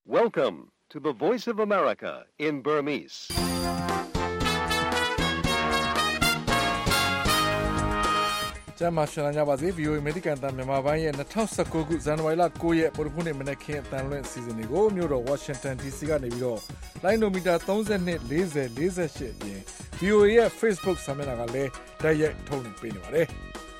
Welcome to the Voice of America in Burmese. ။ကျမရှင်လာကြပါစေ VOA အမေရိကန်တန်မြန်မာပိုင်းရဲ့2019ခုဇန်နဝါရီလ9ရက်ပုရပုနေ့မနက်ခင်းအတန်လွင့်စီစဉ်တွေကိုမြို့တော် Washington DC ကနေပြီးတော့လိုင်းနိုမီတာ32 40 48အပြင် VOA ရဲ့ Facebook စာမျက်နှာကလည်းတိုက်ရိုက်ထုတ်လွှင့်ပေးနေပါတယ်။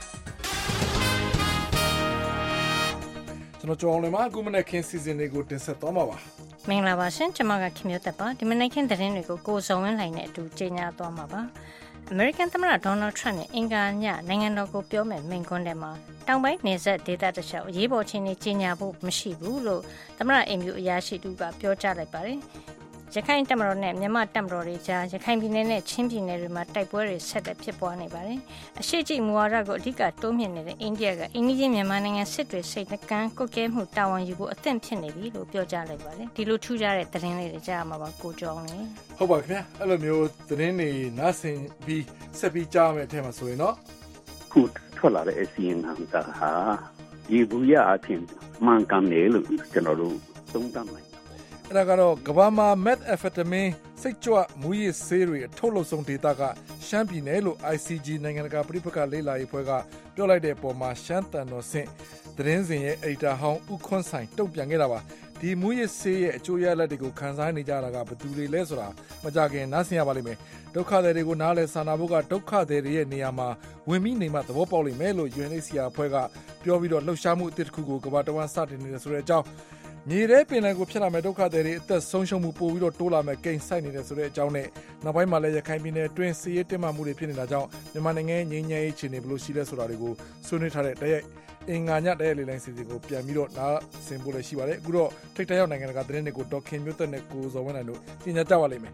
ကျွန်တော်ကြောင်းလည်းမှာအခုမနက်ခင်းစီစဉ်တွေကိုတင်ဆက်သွားမှာပါ။မင်္ဂလာပါရှင်ကျွန်မကခင်မျိုးသက်ပါဒီမနက်ခင်းသတင်းတွေကိုကိုစုံဝင်းလှိုင်နဲ့အတူကြေညာသွားမှာပါ။ American သမ္မတ Donald Trump ရဲ့အင်္ဂါညနိုင်ငံတော်ကိုပြောမဲ့မိန့်ခွန်းထဲမှာတောင်ပိုင်းနယ်စပ်ဒေသတလျှောက်အရေးပေါ်အခြေအနေကြေညာဖို့မရှိဘူးလို့သမ္မတအိမ်ဖြူအရာရှိတူကပြောကြားလိုက်ပါတယ်။ရခိုင်တပ်မတော်နဲ့မြန်မာတပ်မတော်တွေကြားရခိုင်ပြည်နယ်နဲ့ချင်းပြည်နယ်တွေမှာတိုက်ပွဲတွေဆက်လက်ဖြစ်ပွားနေပါတယ်။အရှိကြီးမူဝါဒကိုအဓိကတိုးမြင့်နေတဲ့အိန္ဒိယကအိန္ဒိယမြန်မာနိုင်ငံစစ်တွေစိတ်နှကမ်းကုတ်ကဲမှုတာဝန်ယူဖို့အသင့်ဖြစ်နေပြီလို့ပြောကြားလိုက်ပါတယ်။ဒီလိုထူးခြားတဲ့သတင်းလေးတွေကြားမှာပါကိုကျော်နေ။ဟုတ်ပါခင်ဗျာ။အဲ့လိုမျိုးသတင်းတွေနားဆင်ပြီးဆက်ပြီးကြားမယ်အထက်မှာဆိုရင်တော့ခုထွက်လာတဲ့အစီရင်ခံစာဟာဒီဘူးရအဖြစ်မှန်ကန်တယ်လို့ကျွန်တော်တို့သုံးသပ်နိုင်အဲ့ဒါကတော့ကမ္ဘာမှာ methamphetamine စိတ်ကြွမူရစ်ဆေးတွေအထုတ်လုပ်ဆုံးဒေသကရှမ်းပြည်နယ်လို့ ICG နိုင်ငံတကာပြည်ပကလေ့လာရေးဖွဲ့ကပြောလိုက်တဲ့အပေါ်မှာရှမ်းတန်တော်ဆင့်သတင်းစဉ်ရဲ့အယ်ဒီတာဟောင်းဦးခွန်းဆိုင်တုံ့ပြန်ခဲ့တာပါဒီမူရစ်ဆေးရဲ့အကျိုးရလဒ်တွေကိုခန်းစားနေကြတာကဘယ်သူတွေလဲဆိုတာမကြခင်နားဆင်ရပါလိမ့်မယ်ဒုက္ခသည်တွေကိုနားလည်စာနာဖို့ကဒုက္ခသည်တွေရဲ့နေရာမှာဝင်ပြီးနေမှသဘောပေါက်လိမ့်မယ်လို့ UNHCR အဖွဲ့ကပြောပြီးတော့လှုပ်ရှားမှုအသစ်တစ်ခုကိုကမ္ဘာတဝန်းစတင်နေတယ်ဆိုတဲ့အကြောင်းမြေထဲပင်လယ်ကိုဖြစ်လာမဲ့ဒုက္ခသည်တွေအသက်ဆုံးရှုံးမှုပိုပြီးတော့တိုးလာမဲ့ကိန်းဆိုင်နေတယ်ဆိုတဲ့အကြောင်းနဲ့နောက်ပိုင်းမှာလည်းရခိုင်ပြည်နယ်အတွင်းစစ်ရေးတင်းမာမှုတွေဖြစ်နေတာကြောင့်မြန်မာနိုင်ငံငြိမ်းချမ်းရေးအခြေအနေဘယ်လိုရှိလဲဆိုတာတွေကိုဆွေးနွေးထားတဲ့တရက်အင်္ဂါညတရက်လေးလိုင်းစီစဉ်ကိုပြန်ပြီးတော့နားဆင်ဖို့လည်းရှိပါတယ်အခုတော့ထိပ်တရောက်နိုင်ငံတကာသတင်းတွေကိုဒေါက်ခင်မျိုးသက်နဲ့ကိုဇော်ဝင်းနိုင်တို့ပြင်ညကြပါလိမ့်မယ်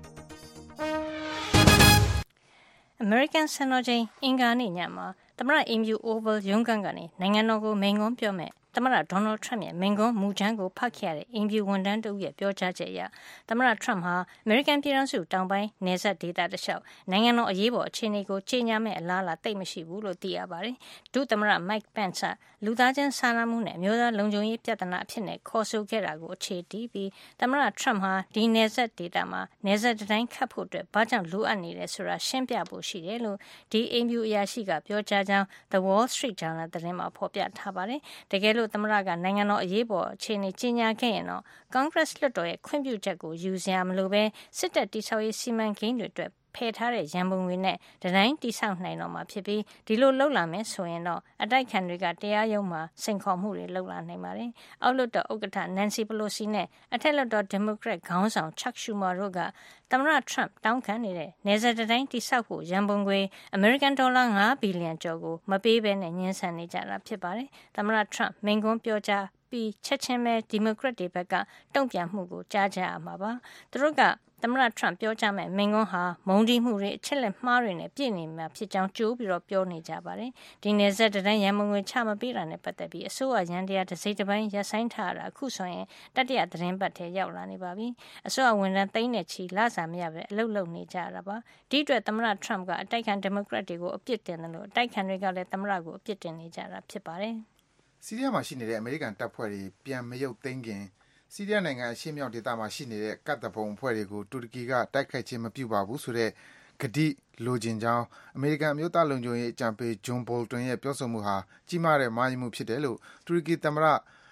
American စံတော်ချိန်အင်္ဂါနေ့ညမှာသမ္မတအိမ်ဖြူ Oval ရုံးခန်းကနေနိုင်ငံတော်ကိုမိန့်ခွန်းပြောမဲ့သမ္မတ Donald Trump ရဲ့မိန့်ခွန်းမူကြမ်းကိုဖတ်ခဲ့ရတဲ့အိမ်ဖြူဝန်ထမ်းတဦးရဲ့ပြောကြားချက်အရသမ္မတ Trump ဟာ American ပြည်ထောင်စုတောင်ပိုင်းနယ်စပ်ဒေသတလျှောက်နိုင်ငံတော်အရေးပေါ်အခြေအနေကိုကြေညာမဲ့အလားအလာသိပ်မရှိဘူးလို့သိရပါတယ်။ဒုသမ္မတ Mike Pence လူသားချင်းစာနာမှုနဲ့အမျိုးသားလုံခြုံရေးပြဿနာအဖြစ်နဲ့ခေါ်ဆိုခဲ့တာကိုအခြေတည်ပြီးသမ္မတ Trump ဟာဒီနယ်စပ်ဒေသမှာနယ်စပ်တိုင်းခတ်ဖို့အတွက်ဘာကြောင့်လိုအပ်နေလဲဆိုတာရှင်းပြဖို့ရှိတယ်လို့ဒီအိမ်ဖြူအရာရှိကပြောကြားကြောင်း The Wall Street Journal သတင်းမှာဖော်ပြထားပါတယ်။တကယ်လို့သမ္မတကနိုင်ငံတော်အရေးပေါ်အခြေအနေကြီးညာခဲ့ရင်တော့ Congress လွှတ်တော်ရဲ့ခွင့်ပြုချက်ကိုယူစရာမလိုပဲစစ်တပ်တိစောက်ရေးစီမံကိန်းတွေအတွက်ဖယ်ထားတဲ့ရန်ပုံငွေနဲ့တိုင်းတိစောက်နိုင်တော့မှာဖြစ်ပြီးဒီလိုလှုပ်လာမယ်ဆိုရင်တော့အတိုက်ခံတွေကတရားရုံးမှာစိန်ခေါ်မှုတွေလှုပ်လာနိုင်ပါတယ်။အောက်လွှတ်တော်ဥက္ကဋ္ဌ Nancy Pelosi နဲ့အထက်လွှတ်တော် Democrat ခေါင်းဆောင် Chuck Schumer တို့ကသမ္မတ Trump တောင်းခံနေတဲ့နယ်စပ်တိုင်းတိစောက်ဖို့ရန်ပုံငွေ American $5 ဘီလီယံကျော်ကိုမပေးဘဲနဲ့ညှင်းဆန်နေကြတာဖြစ်ပါတယ်။သမ္မတ Trump မိန့်ခွန်းပြောကြားပြီးချက်ချင်းပဲဒီမိုကရက်တွေဘက်ကတုံ့ပြန်မှုကိုကြားကြရမှာပါသူတို့ကသမ္မတ Trump ပြောကြားမဲ့မိန့်ခွန်းဟာမုန်းတီးမှုတွေအချက်လက်မှားတွေနဲ့ပြည့်နေမှာဖြစ်ကြောင်းကြိုးပြီးတော့ပြောနေကြပါတယ်ဒီနယ်စပ်တိုင်းရန်ပုံငွေချမပေးတာနဲ့ပတ်သက်ပြီးအစိုးရရန်တရားတစ်စိတ်တစ်ပိုင်းရပ်ဆိုင်းထားတာအခုဆိုရင်တတိယသတင်းပတ်ထဲရောက်လာနေပါပြီအစိုးရဝန်ထမ်းသိန်းနဲ့ချီလစာမရပဲအလုပ်လုပ်နေကြတာပါဒီအတွက်သမ္မတ Trump ကအတိုက်ခံဒီမိုကရက်တွေကိုအပြစ်တင်တယ်လို့အတိုက်ခံတွေကလည်းသမ္မတကိုအပြစ်တင်နေကြတာဖြစ်ပါတယ်ဆီးရီးယားမှာရှိနေတဲ့အမေရိကန်တပ်ဖွဲ့တွေပြန်မရုပ်သိမ်းခင်ဆီးရီးယားနိုင်ငံအရှေ့မြောက်ဒေသမှာရှိနေတဲ့ကတ်တပုံအဖွဲ့တွေကိုတူရကီကတိုက်ခိုက်ခြင်းမပြုပါဘူးဆိုတဲ့ဂတိလိုချင်ကြောင်းအမေရိကန်အမျိုးသားလုံခြုံရေးအကြံပေးဂျွန်ဘော်လ်တွန်ရဲ့ပြောဆိုမှုဟာကြီးမားတဲ့မှားယွင်းမှုဖြစ်တယ်လို့တူရကီသမ္မတ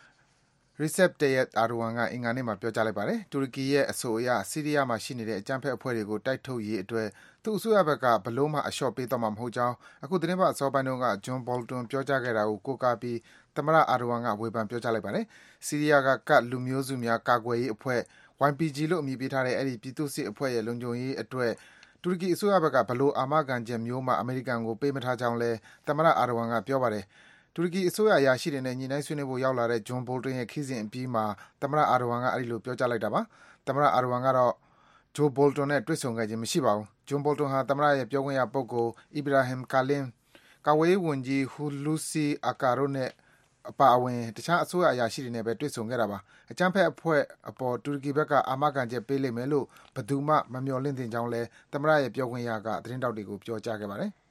Recep Tayyip Erdogan ကအင်္ဂါနေ့မှာပြောကြားလိုက်ပါတယ်။တူရကီရဲ့အဆိုအရဆီးရီးယားမှာရှိနေတဲ့အကြမ်းဖက်အဖွဲ့တွေကိုတိုက်ထုတ်ရေးအတွက်သူ့အစိုးရဘက်ကဘလို့မှအလျှော့ပေးတော့မှာမဟုတ်ကြောင်းအခုသတင်းပတ်အစောပိုင်းတုန်းကဂျွန်ဘော်လ်တွန်ပြောကြားခဲ့တာကိုကိုးကားပြီးသမ္မတ Erdogan ကဝေဖန်ပြောကြားလိုက်ပါတယ်။ဆီးရီးယားကကတ်လူမျိုးစုများကာကွယ်ရေးအဖွဲ့ YPG လို့အမည်ပေးထားတဲ့အဲဒီပြည်သူ့စစ်အဖွဲ့ရဲ့လုံခြုံရေးအတွက်တူရကီအစိုးရဘက်ကဘလို့အာမခံချက်မျိုးမှအမေရိကန်ကိုပေးမထားကြောင်းလဲသမ္မတ Erdogan ကပြောပါတယ်။တူရကီအစိုးရအရာရှိတွေနဲ့ညှိနှိုင်းဆွေးနွေးဖို့ရောက်လာတဲ့ဂျွန်ဘော်လ်တွန်ရဲ့ခီးစဉ်အပြီးမှာသမ္မတ Erdogan ကအဲဒီလိုပြောကြားလိုက်တာပါ။သမ္မတ Erdogan ကတော့ဂျိုဘော်လ်တွန်နဲ့တွေ့ဆုံခဲ့ခြင်းမရှိပါဘူး။ဂျွန်ဘော်လ်တွန်ဟာသမ္မတရဲ့ပြောခွင့်ရပုဂ္ဂိုလ် Ibrahim Kalin ကာကွယ်ရေးဝန်ကြီး Hulusi Akar တို့နဲ့အပါအဝင်တခြားအစိုးရအရာရှိတွေနဲ့ပဲတွေ့ဆုံခဲ့တာပါ။အကြမ်းဖက်အဖွဲ့အပေါ်တူရကီဘက်ကအာမခံချက်ပေးလိမ့်မယ်လို့ဘယ်သူမှမမျှော်လင့်သင့်ကြောင်းလဲသမ္မတရဲ့ပြောခွင့်ရကသတင်းထောက်တွေကိုပြောကြားခဲ့ပါတယ်။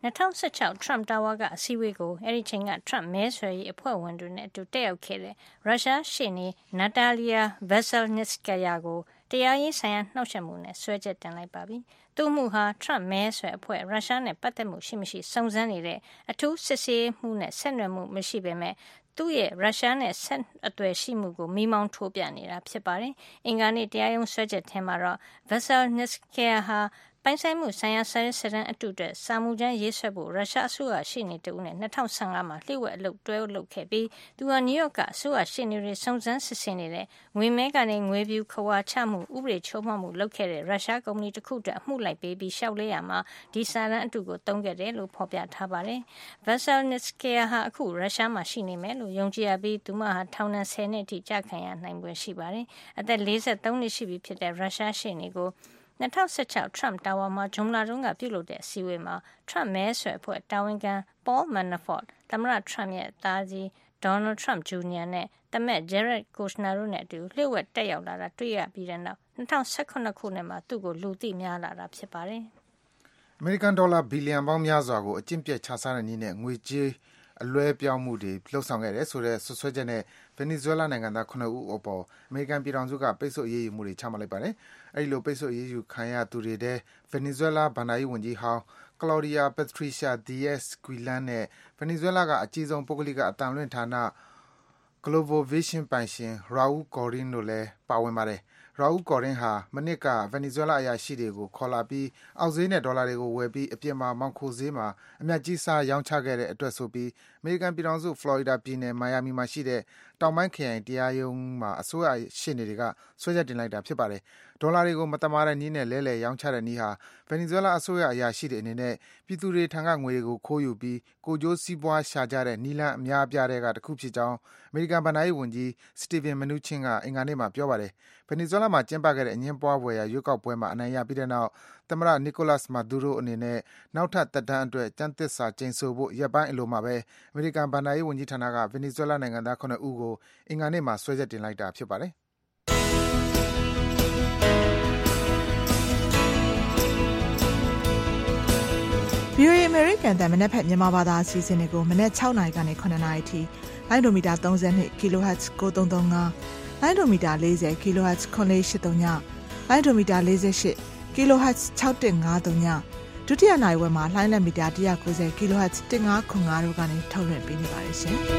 2016 Trump Tower ကအစည်းအဝေးကိုအဲဒီချိန်က Trump မဲဆွယ်ရေးအဖွဲ့ဝင်တွေနဲ့အတူတက်ရောက်ခဲ့တဲ့ရုရှားရှေ့နေ Natalia Veselnitskaya ကိုတရားရေးဆိုင်ရာနှောက်ယှက်မှုနဲ့စွဲချက်တင်လိုက်ပါပြီ။သူ့မှုဟာ Trump မဲဆွယ်အဖွဲ့ရုရှားနဲ့ပတ်သက်မှုရှိမရှိစုံစမ်းနေတဲ့အထူးစစ်ဆေးမှုနဲ့ဆက်နွယ်မှုမရှိပေမဲ့သူ့ရဲ့ရုရှားနဲ့ဆက်အသွယ်ရှိမှုကိုမိမောင်းထိုးပြနေတာဖြစ်ပါတယ်။အင်္ဂါနေ့တရားရုံးစွဲချက်ထဲမှာတော့ Veselnitskaya ဟာပိုင်ဆိုင်မှုဆိုင်ရာစာရေးစာတမ်းအတုအတွက်စာမှုကျမ်းရေးဆွဲဖို့ရုရှားအစိုးရရှေ့နေတဦးနဲ့2015မှာလျှို့ဝှက်အလုပ်တွဲလုပ်ခဲ့ပြီးသူဟာနယူးယောက်ကအစိုးရရှေ့နေတွေစုံစမ်းစစ်ဆေးနေတဲ့ငွေမဲကနေငွေပြူခဝါချမှုဥပဒေချိုးဖောက်မှုလုပ်ခဲ့တဲ့ရုရှားကုမ္ပဏီတစ်ခုအတွက်အမှုလိုက်ပေးပြီးရှောက်လဲရမှာဒီစာတမ်းအတုကိုသုံးခဲ့တယ်လို့ဖော်ပြထားပါတယ်။ Veselnitskaya ဟာအခုရုရှားမှာရှိနေမယ်လို့ယုံကြည်ရပြီးသူမဟာထောင်ဒဏ်10နှစ်အထိကြာခံရနိုင်ဖွယ်ရှိပါတယ်။အသက်43နှစ်ရှိပြီဖြစ်တဲ့ရုရှားရှေ့နေကို2016 Trump Tower မှာဂျွန်လာတုန်းကပြုလုပ်တဲ့အစည်းအဝေးမှာ Trump မဲဆွယ်အဖွဲ့တာဝန်ခံ Paul Manafort သမ္မတ Trump ရဲ့သားကြီး Donald Trump Jr. နဲ့သမက် Jared Kushner တို့နဲ့အတူလျှို့ဝှက်တက်ရောက်လာတာတွေ့ရပြီးတဲ့နောက်2018ခုနှစ်မှာသူ့ကိုလူသိများလာတာဖြစ်ပါတယ်။အမေရိကန်ဒေါ်လာဘီလီယံပေါင်းများစွာကိုအကျင့်ပြတ်ခြစားတဲ့နည်းနဲ့ငွေကြေးအလွဲပြောင်းမှုတွေလှုပ်ဆောင်ခဲ့တယ်ဆိုတဲ့ဆွဆွဲချက်နဲ့ဗင်နီဇွဲလားနိုင်ငံသား9ဦးအပေါ်အမေရိကန်ပြည်ထောင်စုကပိတ်ဆို့အရေးယူမှုတွေချမှတ်လိုက်ပါတယ်။အဲဒီလိုပိတ်ဆို့အရေးယူခံရသူတွေထဲဗင်နီဇွဲလားဘဏ္ဍာရေးဝန်ကြီးဟောင်း Claudia Patricia Diaz-Quilan နဲ့ဗင်နီဇွဲလားကအကြီးဆုံးပုဂ္ဂလိကအသံလွှင့်ဌာန Globovision ပိုင်ရှင် Raul Corin တို့လည်းပါဝင်ပါတယ်။ Raul Corin ဟာမနှစ်ကဗင်နီဇွဲလားအရာရှိတွေကိုခေါ်လာပြီးအောက်ဈေးနဲ့ဒေါ်လာတွေကိုဝယ်ပြီးအပြင်မှာမှောင်ခိုဈေးမှာအမြတ်ကြီးစားရောင်းချခဲ့တဲ့အတွက်ဆိုပြီးအမေရိကန်ပြည်ထောင်စုဖလော်ရီဒါပြည်နယ်မိုင်ယာမီမှာရှိတဲ့တောင်ပိုင်းခရိုင်တရားရုံးမှာအစိုးရရှေ့နေတွေကဆွဲချက်တင်လိုက်တာဖြစ်ပါတယ်။ဒေါ်လာတွေကိုမတမာတဲ့နည်းနဲ့လဲလှယ်ရောင်းချတဲ့နည်းဟာဗင်နီဇွဲလားအစိုးရအရာရှိတွေအနေနဲ့ပြည်သူတွေထံကငွေတွေကိုခိုးယူပြီးကိုယ်ကျိုးစီးပွားရှာကြတဲ့နည်းလမ်းအများအပြားတွေကတစ်ခုဖြစ်ကြောင်းအမေရိကန်ဘဏ္ဍာရေးဝန်ကြီး Steven Mnuchin ကအင်္ဂါနေ့မှာပြောပါတယ်။ဗင်နီဇွဲလားမှာကျင်းပခဲ့တဲ့အငြင်းပွားဖွယ်ရာရွေးကောက်ပွဲမှာအနိုင်ရပြီးတဲ့နောက်သမ္မတ Nicolas Maduro အနေနဲ့နောက်ထပ်သက်တမ်းအတွက်ကျမ်းသစ္စာကျိန်ဆိုဖို့ရက်ပိုင်းအလိုမှာပဲအမေရိကန်ဘဏ္ဍာရေးဝန်ကြီးဌာနကဗင်နီဇွဲလားနိုင်ငံသား9ဦးကိုအင်္ဂါနေ့မှာဆွဲချက်တင်လိုက်တာဖြစ်ပါတယ်။ VOA American တမနက်ဖက်မြန်မာဘာသာအစီအစဉ်တွေကိုမနက်6နာရီကနေ9နာရီထိလိုင်းဒိုမီတာ32 kHz 9335လိုင်းဒိုမီတာ40 kHz 9883ညလိုင်းဒိုမီတာ48 kHz 6153ညဒုတိယနိုင်ဝက်မှာလိုင်းလက်မီတာ190 kHz 1505တို့ကနေထုတ်လွှင့်ပေးနေပါတယ်ရှင်။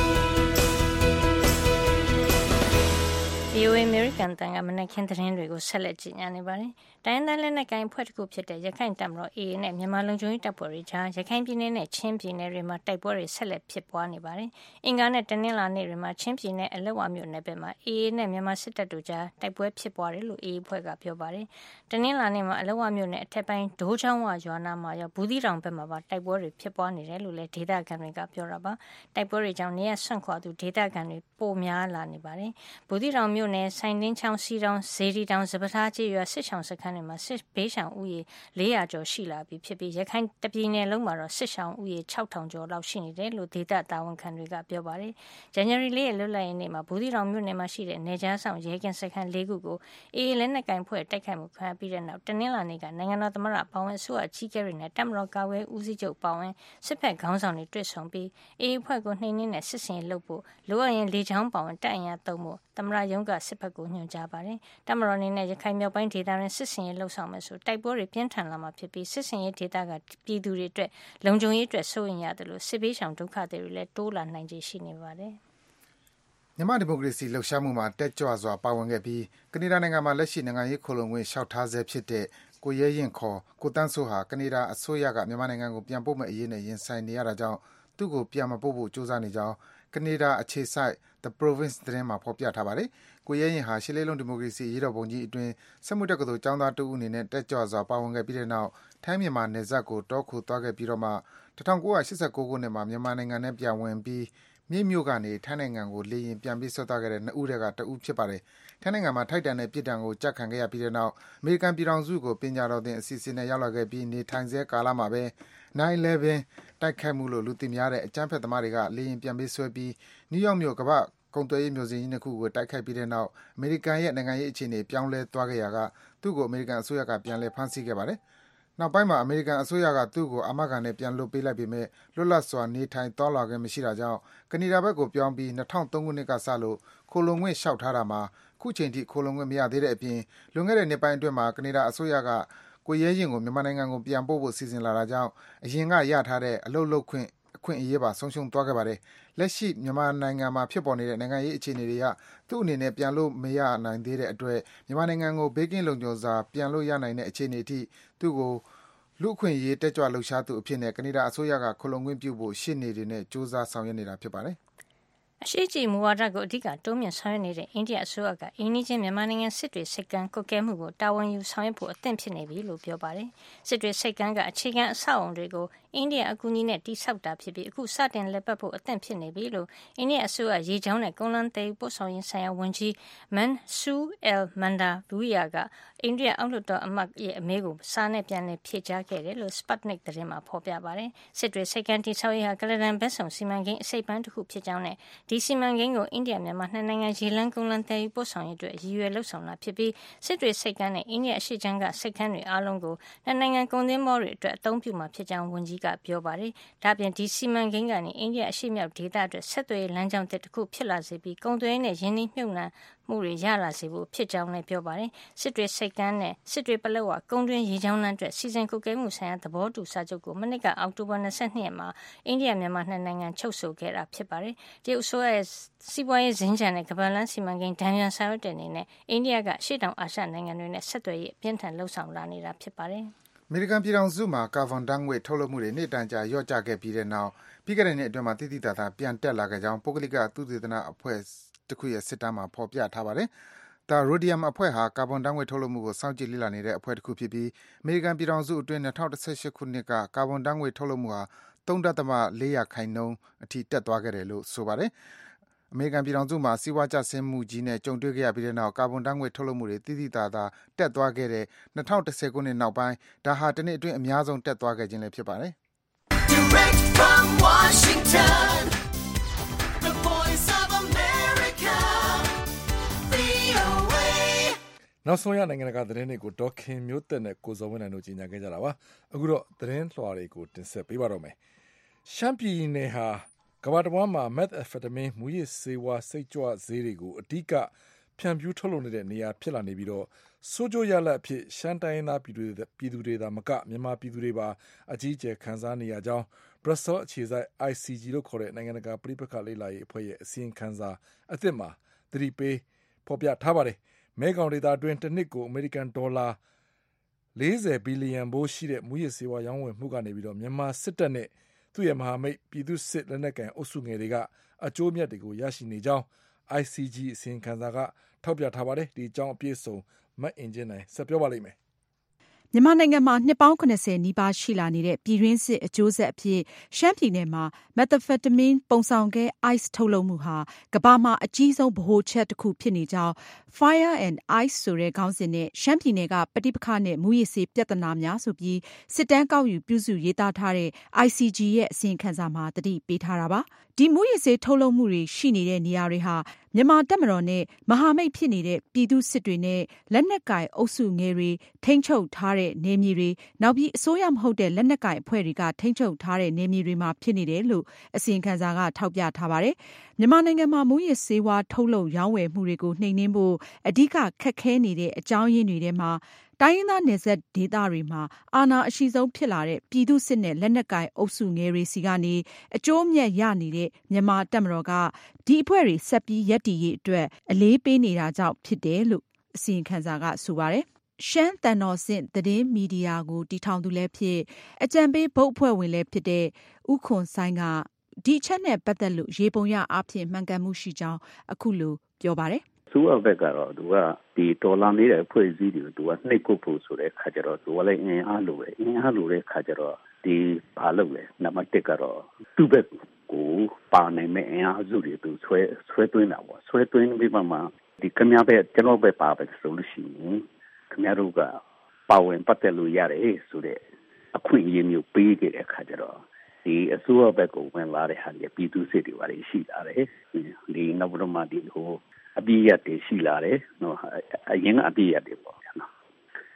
VOA American တန်ကမနက်ခင်းသတင်းတွေကိုဆက်လက်ကြည့်နေပါတယ်။တိုင်းဒေသလက်နက်ကိုင်အဖွဲ့တစ်ခုဖြစ်တဲ့ရခိုင်တပ်မတော် AA နဲ့မြန်မာလုံခြုံရေးတပ်ဖွဲ့တွေကြားရခိုင်ပြည်နယ်နဲ့ချင်းပြည်နယ်တွေမှာတိုက်ပွဲတွေဆက်လက်ဖြစ်ပွားနေပါတယ်။အင်္ဂါနဲ့တနင်္လာနေ့တွေမှာချင်းပြည်နယ်အလက်ဝမြို့နယ်ဘက်မှာ AA နဲ့မြန်မာစစ်တပ်တို့ကြားတိုက်ပွဲဖြစ်ပွားတယ်လို့ AA အဖွဲ့ကပြောပါတယ်။တနင်္လာနေ့မှာအလက်ဝမြို့နယ်အထက်ပိုင်းဒိုးချောင်းဝရွာနာမှာရောဘူးသီးတောင်ဘက်မှာပါတိုက်ပွဲတွေဖြစ်ပွားနေတယ်လို့လည်းဒေသခံတွေကပြောတာပါ။တိုက်ပွဲတွေကြောင့်နေရဆွန့်ခွာသူဒေသခံတွေပိုများလာနေပါတယ်။ဘူးသီးတောင်မြို့နယ်ဆိုင်တင်းချောင်းစီတောင်ဇေဒီတောင်စပထားကြီးရွာစစ်ဆောင်စခန်းတွေမှာစစ်ဘေးရှောင်ဦးရေ400ကျော်ရှိလာပြီဖြစ်ပြီးရခိုင်တပြည်နယ်လုံးမှာတော့စစ်ရှောင်ဦးရေ6000ကျော်လောက်ရှိနေတယ်လို့ဒေသတာဝန်ခံတွေကပြောပါတယ်။ January 4ရက်လွတ်လပ်ရေးနေ့မှာဘူးသီးတောင်မြို့နယ်မှာရှိတဲ့နေကြားဆောင်ရဲကင်းစခန်း4ခုကိုအေးလက်နက်ကင်ဖွဲ့တိုက်ခိုက်မှုခံပြီးတဲ့နောက်တနင်္လာနေ့ကနိုင်ငံတော်သမ္မတပေါဝင်စုအကြီးကဲတွေနဲ့တပ်မတော်ကာကွယ်ဦးစီးချုပ်ပေါဝင်စစ်ဖက်ခေါင်းဆောင်တွေတွေ့ဆုံပြီးအေးအဖွဲ့ကိုနှိမ်နင်းတဲ့စစ်စင်လုပ်ဖို့လိုအပ်ရင်လေချောင်းပေါဝင်တပ်အင်အားသုံးဖို့သမ္မတရုံးကစစ်ဖက်ကိုညွှန်ကြားပါတယ်။တပ်မတော်အနေနဲ့ရခိုင်မြောက်ပိုင်းဒေသတွင်စစ်စင်ရေးလှုပ်ဆောင်မယ်ဆိုတိုက်ပွဲတွေပြင်းထန်လာမှာဖြစ်ပြီးစစ်စင်ရေးဒေသကပြည်သူတွေအတွက်လုံခြုံရေးအတွက်စိုးရိမ်ရတယ်လို့စစ်ဘေးရှောင်ဒုက္ခသည်တွေလည်းတိုးလာနိုင်ခြေရှိနေပါတယ်။မြန်မာဒီမိုကရေစီလှုပ်ရှားမှုမှာတက်ကြွစွာပါဝင်ခဲ့ပြီးကနေဒါနိုင်ငံမှာလက်ရှိနိုင်ငံရေးခိုလုံခွင့်လျှောက်ထားဆဲဖြစ်တဲ့ကိုရဲရင်ခေါ်ကိုတန်းစိုးဟာကနေဒါအစိုးရကမြန်မာနိုင်ငံကိုပြန်ပို့မဲ့အရေးနဲ့ရင်ဆိုင်နေရတာကြောင့်သူ့ကိုပြန်မပို့ဖို့ကြိုးစားနေကြောင်းကနေဒါအခြေစိုက် The Province သတင်းမှာဖော်ပြထားပါတယ်။ကိုရဲရင်ဟာရှစ်လေးလုံးဒီမိုကရေစီရေးတော်ပုံကြီးအတွင်းစက်မှုတက္ကသိုလ်ကျောင်းသားတဦးအနေနဲ့တက်ကြွစွာပါဝင်ခဲ့ပြီးတဲ့နောက်ထိုင်းမြန်မာနယ်စပ်ကိုတောခိုသွားခဲ့ပြီးတော့မှ1989ခုနှစ်မှာမြန်မာနိုင်ငံနဲ့ပြန်ဝင်ပြီးမြိတ်မြို့ကနေထိုင်းနိုင်ငံကိုလေယာဉ်ပြန်ပြီးဆွတ်သွားခဲ့တဲ့2ဦးတက်က2ဦးဖြစ်ပါတယ်။ထိုင်းနိုင်ငံမှာထိုက်တန်တဲ့ပြည်တံကိုကြက်ခံခဲ့ရပြီးတဲ့နောက်အမေရိကန်ပြည်ထောင်စုကိုပညာတော်သင်အစီအစဉ်နဲ့ရောက်လာခဲ့ပြီးနေထိုင်ဆဲကာလမှာပဲ9/11တိုက်ခိုက်မှုလို့လူသိများတဲ့အကြမ်းဖက်သမားတွေကလေယာဉ်ပြန်ပြီးဆွဲပြီးနယူးယောက်မြို့ကမ္ဘာ့ကုန်သွယ်ရေးမျိုးစိန်ကြီးနှစ်ခုကိုတိုက်ခိုက်ပြီးတဲ့နောက်အမေရိကန်ရဲ့နိုင်ငံရေးအခြေအနေပြောင်းလဲသွားခဲ့ရာကသူ့ကိုအမေရိကန်အစိုးရကပြန်လည်ဖမ်းဆီးခဲ့ပါတယ်။နောက်ပိုင်းမှာအမေရိကန်အစိုးရကသူ့ကိုအာမခံနဲ့ပြန်လွှတ်ပေးလိုက်ပေမဲ့လွတ်လပ်စွာနေထိုင်သွားလာခွင့်မရှိတာကြောင့်ကနေဒါဘက်ကိုပြောင်းပြီး2003ခုနှစ်ကစလို့ခိုလုံခွင့်လျှောက်ထားတာမှာခုချိန်ထိခိုလုံခွင့်မရသေးတဲ့အပြင်လွန်ခဲ့တဲ့နှစ်ပိုင်းအတွင်းမှာကနေဒါအစိုးရကကိုရဲရင်ကိုမြန်မာနိုင်ငံကိုပြန်ပို့ဖို့စီစဉ်လာတာကြောင့်အရင်ကရထားတဲ့အလုပ်လုပ်ခွင့်အခွင့်အရေးပါဆုံးရှုံးသွားခဲ့ပါတယ်။လက်ရှိမြန်မာနိုင်ငံမှာဖြစ်ပေါ်နေတဲ့နိုင်ငံရေးအခြေအနေတွေကသူ့အနေနဲ့ပြန်လို့မရနိုင်သေးတဲ့အတွက်မြန်မာနိုင်ငံကိုဘေးကင်းလုံခြုံစွာပြန်လို့ရနိုင်တဲ့အခြေအနေအထိသူ့ကိုလူအခွင့်အရေးတက်ကြွလှုပ်ရှားသူအဖြစ်နဲ့ကနေဒါအစိုးရကခိုလုံခွင့်ပြုဖို့ရှေ့နေတွေနဲ့စ조사ဆောင်ရွက်နေတာဖြစ်ပါတယ်။အရှိကြီးမူဝါဒကိုအဓိကတိုးမြင့်ဆောင်ရွက်နေတဲ့အိန္ဒိယအစိုးရကအိန္ဒိချင်းမြန်မာနိုင်ငံစစ်တွေစိတ်ကမ်းကုတ်ကဲမှုကိုတာဝန်ယူဆောင်ရွက်ဖို့အသင့်ဖြစ်နေပြီလို့ပြောပါတယ်။စစ်တွေစိတ်ကမ်းကအခြေခံအဆောက်အုံတွေကိုအိန္ဒိယအကူအညီနဲ့တိစောက်တာဖြစ်ပြီးအခုစတင်လက်ပတ်ဖို့အသင့်ဖြစ်နေပြီလို့အိန္ဒိယအစိုးရရေချောင်းနဲ့ကုန်းလမ်းသယ်ယူပို့ဆောင်ရေးဆိုင်ရာဝန်ကြီး Mansoor al-Mandaviya ကအိန္ဒိယအောက်လွှတ်တော်အမတ်ရဲ့အမေးကိုစာနဲ့ပြန်လည်ဖြေကြားခဲ့တယ်လို့ Sputnik သတင်းမှာဖော်ပြပါတယ်။စစ်တွေစိတ်ကမ်းတိစောက်ရေးဟာကလဒန်ဘက်ဆောင်စီမံကိန်းအစိပ်ပိုင်းတစ်ခုဖြစ်ကြောင်းနဲ့ဒီစီမံကိန်းကိုအိန္ဒိယမြန်မာနှစ်နိုင်ငံရေလမ်းကုန်းလမ်းသယ်ယူပို့ဆောင်ရေးအတွက်ရည်ရွယ်လှုပ်ဆောင်တာဖြစ်ပြီးစစ်တွေစိတ်ကမ်းနဲ့အိန္ဒိယအရှေ့ခြမ်းကစိတ်ကမ်းတွေအားလုံးကိုနှစ်နိုင်ငံကုန်သင်းမောတွေအတွက်အသုံးပြုမှာဖြစ်ကြောင်းဝန်ကြီးကပြောပါတယ်။ဒါ့အပြင်ဒီစီမံကိန်းကနေအိန္ဒိယအရှေ့မြောက်ဒေသအတွက်ဆက်သွယ်ရေးလမ်းကြောင်းတစ်ခုဖြစ်လာစေပြီးကုန်သွယ်ရေးနဲ့ယင်းနှိမ့်မြုပ်နှံမှုတွေရလာစေဖို့ဖြစ်ကြောင်းလည်းပြောပါတယ်။စစ်တွေစိတ်ကမ်းနဲ့စစ်တွေပလက်ဝကုန်းတွင်းရေချောင်းလမ်းအတွက်စီစဉ်ကုတ်ကဲမှုဆိုင်ရာသဘောတူစာချုပ်ကိုမနှစ်ကအောက်တိုဘာ22ရက်မှာအိန္ဒိယမြန်မာနှစ်နိုင်ငံချုပ်ဆိုခဲ့တာဖြစ်ပါတယ်။တရုတ်အစိုးရရဲ့စီးပွားရေးဇင်းချန်တဲ့ကမ္ဘာလမ်းစီမံကိန်းဒဏ်ပြန်ဆောင်ရွက်တဲ့အနေနဲ့အိန္ဒိယကရှေ့တောင်အာရှနိုင်ငံတွေနဲ့ဆက်သွယ်ရေးအပြင်းထန်လှုပ်ဆောင်လာနေတာဖြစ်ပါတယ်။အမေရိကန်ပြည်ထောင်စုမှာကာဗွန်ဓာတ်ငွေ့ထုတ်လွှတ်မှုတွေနေ့တန်ကြာလျော့ကျခဲ့ပြီးတဲ့နောက်ပြီးခဲ့တဲ့နှစ်အတွင်းမှာတိတိတသာပြန်တက်လာခဲ့ကြောင်းပုဂ္ဂလိကသုတေသနအဖွဲ့တစ်ခုရဲ့စစ်တမ်းမှာဖော်ပြထားပါတယ်။ The Rhodium အဖွဲ့ဟာကာဗွန်ဓာတ်ငွေ့ထုတ်လွှတ်မှုကိုစောင့်ကြည့်လေ့လာနေတဲ့အဖွဲ့တစ်ခုဖြစ်ပြီးအမေရိကန်ပြည်ထောင်စုအတွင်း2018ခုနှစ်ကကာဗွန်ဓာတ်ငွေ့ထုတ်လွှတ်မှုဟာ 3.4% အထိတက်သွားခဲ့တယ်လို့ဆိုပါတယ်။အမေရိကန်ပြည်ထောင်စုမှာစီးပွားကျဆင်းမှုကြီးနဲ့ကြုံတွေ့ခဲ့ရပြီးတဲ့နောက်ကာဗွန်ဓာတ်ငွေ့ထုတ်လွှတ်မှုတွေတိတိတသာတက်သွားခဲ့တဲ့2010ခုနှစ်နောက်ပိုင်းဒါဟာတစ်နှစ်အတွင်းအများဆုံးတက်သွားခဲ့ခြင်းလည်းဖြစ်ပါတယ်။ Direct from Washington The Voice of America VOA နောက်ဆုံးရနိုင်ငံကသတင်းတွေကိုဒေါခင်မျိုးသက်နဲ့ကိုစောဝင်းနိုင်တို့ကြီးညာခဲ့ကြတာပါအခုတော့သတင်းလွှာတွေကိုတင်ဆက်ပေးပါတော့မယ်ရှမ်းပြည်နယ်ဟာကမ္ဘာတစ်ဝန်းမှာ methamphetamine မူရစ်ဆေးဝါးစိတ်ကြွဆေးတွေကိုအဓိကဖြန့်ဖြူးထုတ်လုပ်နေတဲ့နေရာဖြစ်လာနေပြီးတော့ဆိုးကျိုးရလဒ်အဖြစ်ရှမ်းတိုင်းသားပြည်သူတွေသာမကမြန်မာပြည်သူတွေပါအကြီးအကျယ်ခံစားနေရကြောင်း Brussels အခြေစိုက် ICG လို့ခေါ်တဲ့နိုင်ငံတကာပဋိပက္ခလေ့လာရေးအဖွဲ့ရဲ့အစီရင်ခံစာအသစ်မှာသတိပေးဖော်ပြထားပါတယ်မဲခေါင်ဒေသအတွင်းတစ်နှစ်ကိုအမေရိကန်ဒေါ်လာ40ဘီလီယံဘိုးရှိတဲ့မူရစ်ဆေးဝါးရောင်းဝယ်မှုကနေပြီးတော့မြန်မာစစ်တပ်နဲ့သူ့ရဲ့မဟာမိတ်ပြည်သူ့စစ်လက်နက်ကိုင်အုပ်စုငယ်တွေကအကျိုးအမြတ်တွေကိုရရှိနေကြောင်း ICG အစီရင်ခံစာကထောက်ပြထားပါတယ်ဒီအကြောင်းအပြည့်အစုံမတ်အင်ဂျင်နိုင်ဆက်ပြောပါလိမ့်မယ်မြန်မာနိုင်ငံမှာနှစ်ပေါင်း80နီးပါးရှိလာနေတဲ့ပြည်တွင်းစစ်အကျိုးဆက်အဖြစ်ရှမ်းပြည်နယ်မှာ methamphetamine ပုံဆောင်ခဲ ice ထုတ်လုပ်မှုဟာကမ္ဘာမှာအကြီးဆုံးဗဟိုချက်တစ်ခုဖြစ်နေကြောင်း Fire and Ice ဆိုတဲ့ခေါင်းစဉ်နဲ့ရှမ်းပြည်နယ်ကပဋိပက္ခနဲ့မူရစ်ဆေးပြဿနာများဆိုပြီးစစ်တမ်းကောက်ယူပြုစုရေးသားထားတဲ့ ICG ရဲ့အစီရင်ခံစာမှာသတိပေးထားတာပါဒီမူရစ်ဆေးထုတ်လုပ်မှုတွေရှိနေတဲ့နေရာတွေဟာမြန်မာတပ်မတော်နဲ့မဟာမိတ်ဖြစ်နေတဲ့ပြည်သူစစ်တွေနဲ့လက်နက်ကိုင်အုပ်စုငယ်တွေထိန်းချုပ်ထားတဲ့နယ်မြေတွေနောက်ပြီးအစိုးရမဟုတ်တဲ့လက်နက်ကိုင်အဖွဲ့တွေကထိန်းချုပ်ထားတဲ့နယ်မြေတွေမှာဖြစ်နေတယ်လို့အစီရင်ခံစာကထောက်ပြထားပါတယ်မြန်မာနိုင်ငံမှာမူရစ်ဆေးဝါးထုတ်လုပ်ရောင်းဝယ်မှုတွေကိုနှိမ်နင်းဖို့အဓိကခက်ခဲနေတဲ့အကြောင်းရင်းတွေထဲမှာတိုင်းရင်းသားနယ်စပ်ဒေသတွေမှာအာဏာအရှိဆုံးဖြစ်လာတဲ့ပြည်သူစစ်နဲ့လက်နက်ကိုင်အုပ်စုငယ်တွေစီကနေအကျိုးအမြတ်ရနေတဲ့မြန်မာတပ်မတော်ကဒီအဖွဲ့တွေဆက်ပြီးရပ်တည်ရေးအတွက်အလေးပေးနေတာကြောင့်ဖြစ်တယ်လို့အစီရင်ခံစာကဆိုပါတယ်ရှမ်းတန်တော်ဆင့်သတင်းမီဒီယာကိုတည်ထောင်သူလည်းဖြစ်အကြံပေးဘုတ်အဖွဲ့ဝင်လည်းဖြစ်တဲ့ဦးခွန်ဆိုင်ကဒီအချက်နဲ့ပတ်သက်လို့ရေပုံရအားဖြင့်မှန်ကန်မှုရှိကြောင်းအခုလိုပြောပါတယ်သူ့အဘက်ကတော့သူကဒီဒေါ်လာနေတဲ့အဖွဲ့အစည်းတွေကိုသူကနှိပ်ကွပ်ဖို့ဆိုတဲ့ခါကျတော့သူကလည်းအင်အားလိုတဲ့ခါကျတော့ဒီဘာလုပ်လဲနံပါတ်1ကတော့သူ့ဘက်ကိုပါနိုင်မဲ့အင်အားစုတွေသူဆွဲသွင်းတာပေါ့ဆွဲသွင်းပြီးမှဒီခင်ဗျားပဲကျွန်တော်ပဲပါပဲဆိုလို့ရှိရင်ခင်ဗျားတို့ကပါဝင်ပတ်သက်လို့ရတယ်ဆိုတဲ့အခွင့်အရေးမျိုးပေးခဲ့တဲ့ခါကျတော့ဒီအစိုးရဘက်ကိုဝင်လာတဲ့ဟာတွေပြည်သူစစ်တွေပါရှိလာတယ်ဒီနောက်ပြီးတော့မှဒီဟိုအပြည့်ရတဲ့ရှိလာတယ်နော်အရင်ကအပြည့်ရတယ်ပေါ့ဗျာနော်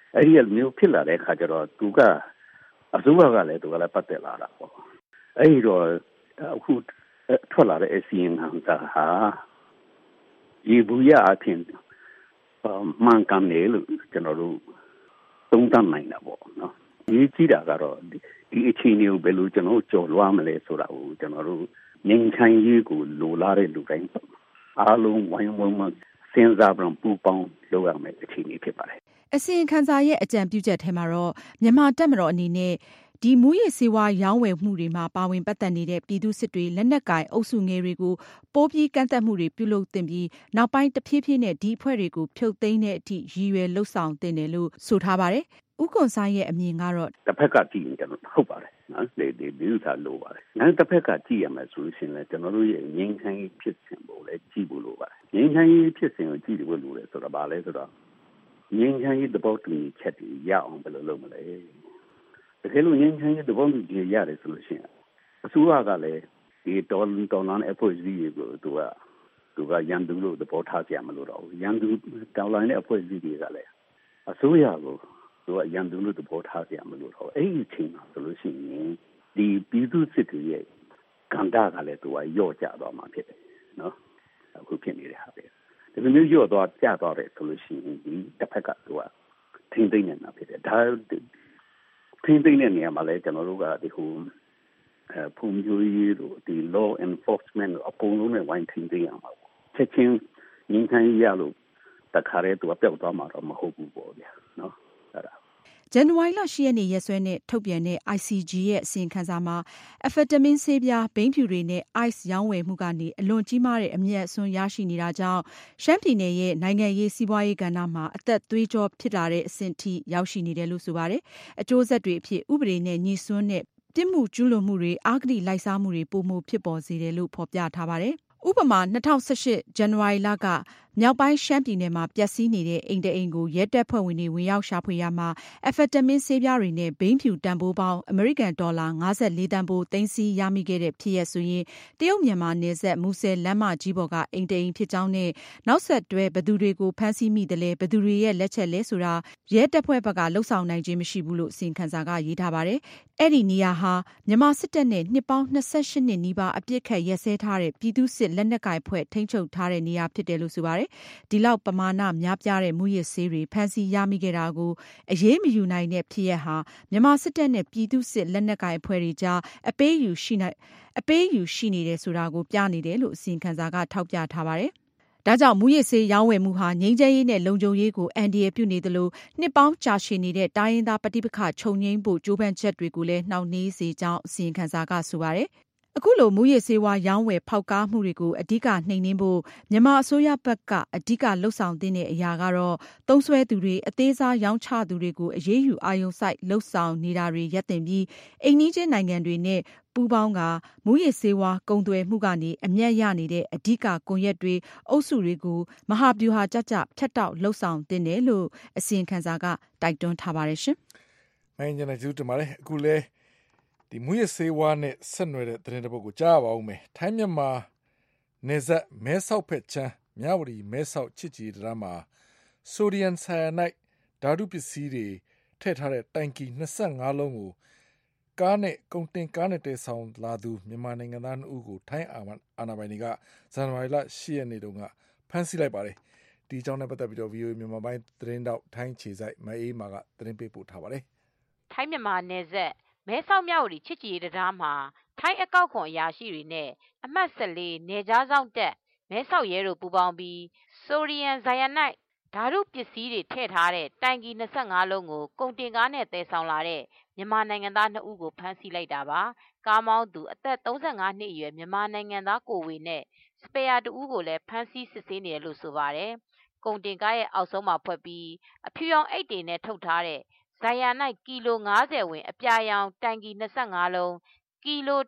အဲ့ဒီမျိုးဖြစ်လာတဲ့အခါကျတော့သူကအစိုးရကလည်းသူကလည်းပတ်သက်လာတာပေါ့အဲ့ဒီတော့အခုထွက်လာတဲ့အစီရင်ခံစာဟာဒီဘူးရအဖြစ်မှန်ကန်တယ်လို့ကျွန်တော်တို့သုံးသပ်နိုင်တာပေါ့နော်ဒီကြည့်တာကတော့ဒီအခြေအနေကိုဘယ်လိုကျွန်တော်ကြော်လွှားမလဲဆိုတာကိုကျွန်တော်တို့ငြိမ်းချမ်းရေးကိုလိုလားတဲ့လူတိုင်းအားလုံးဝိုင်းဝန်းစဉ်းစားပြီးပူပေါင်းလုပ်ရမယ့်အခြေအနေဖြစ်ပါတယ်အစီရင်ခံစာရဲ့အကြံပြုချက်ထဲမှာတော့မြန်မာတပ်မတော်အနေနဲ့ဒီမူရစ်ဆေးဝါးရောင်းဝယ်မှုတွေမှာပါဝင်ပတ်သက်နေတဲ့ပြည်သူစစ်တွေလက်နက်ကိုင်အုပ်စုငယ်တွေကိုပိုးပြီးကန့်သက်မှုတွေပြုလုပ်သင့်ပြီးနောက်ပိုင်းတဖြည်းဖြည်းနဲ့ဒီအဖွဲ့တွေကိုဖြုတ်သိမ်းတဲ့အထိရည်ရွယ်လှုပ်ဆောင်သင့်တယ်လို့ဆိုထားပါတယ်။ဦးကွန်ဆိုင်ရဲ့အမြင်ကတော့တစ်ဖက်ကကြည့်ရင်ကျွန်တော်ဟုတ်ပါတယ်နော်ဒီဥစ္စာလိုပါတယ်။နောက်တစ်ဖက်ကကြည့်ရမယ်ဆိုရင်လည်းကျွန်တော်တို့ရဲ့ငြိမ်းချမ်းရေးဖြစ်စဉ်ကိုလည်းကြည့်ဖို့လိုပါတယ်။ငြိမ်းချမ်းရေးဖြစ်စဉ်ကိုကြည့်ဖို့လိုတယ်ဆိုတော့ဗာလဲဆိုတော့ငြိမ်းချမ်းရေးသဘောတူညီချက်တွေရအောင်ဘယ်လိုလုပ်မလဲတကယ်လို့ငြိမ်းချမ်းရေးသဘောတူညီချက်ရတယ်ဆိုလို့ရှိရင်အစိုးရကလည်းဒီတော်လန်အဖွဲ့အစည်းတွေကိုသူကရန်သူလို့သဘောထားကြမလို့တော့ရန်သူတော်လန်တဲ့အဖွဲ့အစည်းတွေကလည်းအစိုးရကိုသူကရန်သူလို့သဘောထားကြမလို့တော့အဲ့ဒီအချိန်မှာဆိုလို့ရှိရင်ဒီပြည်သူစစ်တွေရဲ့ကန္တာကလည်းသူကယော့ကျသွားမှာဖြစ်တယ်နော်အခုဖြစ်နေတဲ့ဟာပဲဒီလိုမျိုးရော့သွားကြသွားတယ်ဆိုလို့ရှိရင်ဒီတစ်ဖက်ကသူကထိမ့်သိမ့်နေတာဖြစ်တယ်ဒါထိမ့်သိမ့်တဲ့နေရာမှာလည်းကျွန်တော်တို့ကဒီဟိုဖုန်ပြိုရေးတို့ဒီ law enforcement အကုန်လုံးနဲ့ဝိုင်းထိမ့်သိမ့်ရမှာချက်ချင်းငင်းခိုင်းရလို့တခါတည်းသူကပျောက်သွားမှာတော့မဟုတ်ဘူးပေါ့ဗျာနော်အဲ့ဒါဇန်နဝါရီလ 10 ရက်နေ့ရက်စွဲနဲ့ထုတ်ပြန်တဲ့ ICG ရဲ့အစီရင်ခံစာမှာအဖက်တမင်းဆေးပြားဘိန်းဖြူတွေနဲ့ ice ရောင်းဝယ်မှုကနေအလွန်ကြီးမားတဲ့အမြတ်အစွန်းရရှိနေတာကြောင့်ရှမ်းပြည်နယ်ရဲ့နိုင်ငံရေးစီးပွားရေးကဏ္ဍမှာအသက်သွေးကြောဖြစ်လာတဲ့အဆင့်ထိရောက်ရှိနေတယ်လို့ဆိုပါတယ်။အကျိုးဆက်တွေအဖြစ်ဥပဒေနဲ့ညှိစွန်းတဲ့ပြစ်မှုကျူးလွန်မှုတွေအဂတိလိုက်စားမှုတွေပိုမိုဖြစ်ပေါ်စေတယ်လို့ဖော်ပြထားပါတယ်။ဥပမာ2018ဇန်နဝါရီလကမြောက်ပိုင်းရှမ်းပြည်နယ်မှာပျက်စီးနေတဲ့အိမ်တအိမ်ကိုရဲတပ်ဖွဲ့ဝင်တွေဝင်ရောက်ရှာဖွေရမှာအဖက်တမင်းဆေးပြားတွေနဲ့ဘိန်းဖြူတန်ဖိုးပေါင်းအမေရိကန်ဒေါ်လာ54တန်ဖိုးသိမ်းဆည်းရမိခဲ့တဲ့ဖြစ်ရဆိုရင်တရုတ်မြန်မာနယ်စပ်မူဆယ်လမ်းမကြီးပေါ်ကအိမ်တအိမ်ဖြစ်ကြောင်းနဲ့နောက်ဆက်တွဲဘယ်သူတွေကိုဖမ်းဆီးမိတယ်လဲဘယ်သူတွေရဲ့လက်ချက်လဲဆိုတာရဲတပ်ဖွဲ့ဘက်ကလှုပ်ဆောင်နိုင်ခြင်းမရှိဘူးလို့အစီရင်ခံစာကရေးထားပါတယ်။အဲ့ဒီနေရာဟာမြန်မာစစ်တပ်နဲ့နှစ်ပေါင်း28နှစ်နီးပါးအပြစ်ခတ်ရက်စဲထားတဲ့ပြည်သူစစ်လက်နက်ကိုင်ဖွဲ့ထိန်းချုပ်ထားတဲ့နေရာဖြစ်တယ်လို့ဆိုပါတယ်။ဒီလောက်ပမာဏများပြားတဲ့မူရစ်ဆေးတွေဖမ်းဆီးရမိခဲ့တာကိုအရေးမယူနိုင်တဲ့ဖြစ်ရပ်ဟာမြန်မာစစ်တပ်နဲ့ပြည်သူစစ်လက်နက်ကိုင်အဖွဲ့တွေကြားအပေးယူရှိနေတယ်ဆိုတာကိုပြနေတယ်လို့အစီရင်ခံစာကထောက်ပြထားပါတယ်။ဒါကြောင့်မူရစ်ဆေးရောင်းဝယ်မှုဟာငြိမ်းချမ်းရေးနဲ့လုံခြုံရေးကိုအန္တရာယ်ပြုနေသလိုနှစ်ပေါင်းကြာရှည်နေတဲ့တိုင်းရင်းသားပဋိပက္ခချုပ်ငြိမ်းဖို့ကြိုးပမ်းချက်တွေကိုလည်းနှောင့်နှေးစေကြောင်းအစီရင်ခံစာကဆိုပါတယ်။အခုလိုမူရစ်ဆေးဝါးရောင်းဝယ်ဖောက်ကားမှုတွေကိုအဓိကနှိမ်နင်းဖို့မြန်မာအစိုးရဘက်ကအဓိကလှုပ်ဆောင်တဲ့အရာကတော့သုံးစွဲသူတွေအသေးစားရောင်းချသူတွေကိုအရေးယူအာရုံစိုက်လှုပ်ဆောင်နေတာတွေရပ်တန့်ပြီးအိမ်နီးချင်းနိုင်ငံတွေနဲ့ပူးပေါင်းကမူရစ်ဆေးဝါးကုန်သွယ်မှုကနေအမြတ်ရနေတဲ့အဓိကကွန်ရက်တွေအုပ်စုတွေကိုမဟာဗျူဟာကျကျဖြတ်တောက်လှုပ်ဆောင်တင်တယ်လို့အစီရင်ခံစာကတိုက်တွန်းထားပါတယ်ရှင်။မင်းကျန်တဲ့ကျူးတင်ပါတယ်အခုလဲဒီမူရဆေးဝါးနဲ့ဆက်နွယ်တဲ့သတင်းတစ်ပုဒ်ကိုကြားပါဦးမယ်ထိုင်းမြန်မာနေဆက်မဲဆောက်ဖက်ချမ်းမြဝတီမဲဆောက်ချစ်ကြည်တရားမှာဆိုဒီယမ်ဆိုင်ယာနိုက်ဓာတုပစ္စည်းတွေထည့်ထားတဲ့တိုင်ကီ25လုံးကိုကားနဲ့ကုန်တင်ကားနဲ့တည်ဆောင်လာသူမြန်မာနိုင်ငံသား2ဦးကိုထိုင်းအာဏာပိုင်တွေကဇန်နဝါရီလ10ရက်နေ့တုန်းကဖမ်းဆီးလိုက်ပါတယ်ဒီအကြောင်းနဲ့ပတ်သက်ပြီးတော့ VOA မြန်မာပိုင်းသတင်းတောက်ထိုင်းခြေစိုက်မအေးမာကသတင်းပေးပို့ထားပါတယ်ထိုင်းမြန်မာနေဆက်မဲဆောက်မြဝတီချစ်ကြည်ရေးတရားမှာထိုင်းအကောက်ခွန်အရာရှိတွေနဲ့အမှတ်14နေကြားဆောင်တက်မဲဆောက်ရဲတို့ပူးပေါင်းပြီးဆိုဒီယမ်ဇိုင်ယာနိုက်ဓာတုပစ္စည်းတွေထည့်ထားတဲ့တိုင်ကီ25လုံးကိုကုန်တင်ကားနဲ့သယ်ဆောင်လာတဲ့မြန်မာနိုင်ငံသား2ဦးကိုဖမ်းဆီးလိုက်တာပါကားမောင်းသူအသက်35နှစ်အရွယ်မြန်မာနိုင်ငံသားကိုဝေနဲ့စပယ်ယာ2ဦးကိုလည်းဖမ်းဆီးစစ်ဆေးနေတယ်လို့ဆိုပါတယ်ကုန်တင်ကားရဲ့အောက်ဆုံးမှာဖွက်ပြီးအဖြူရောင်အိတ်တွေနဲ့ထုတ်ထားတဲ့ဇိုင်ယာနိုက်ကီလို90ဝင်အပြာရောင်တိုင်ကီ25လုံးကီလို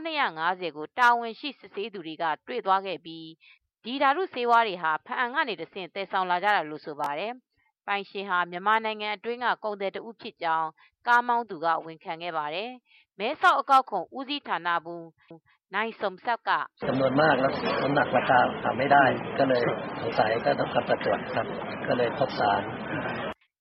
1250ကိုတာဝန်ရှိစစ်ဆေးသူတွေကတွေ့သွားခဲ့ပြီးဒီဓာတုဆေးဝါးတွေဟာဖအံကနေတဆင့်သယ်ဆောင်လာကြတာလို့ဆိုပါတယ်။ပိုင်ရှင်ဟာမြန်မာနိုင်ငံအတွင်းကကုန်သည်တဦးဖြစ်ကြောင်းကားမောင်းသူကဝန်ခံခဲ့ပါတယ်။မဲဆောက်အကောက်ခွန်ဦးစီးဌာနမှူးနိုင်สมศักดิ์ကจำนวนมากแล้วน้ำหนักราคาทำไม่ได้ก็เลยสงสัยก็ต้องกลับมาตรวจครับก็เลยพบสารဒ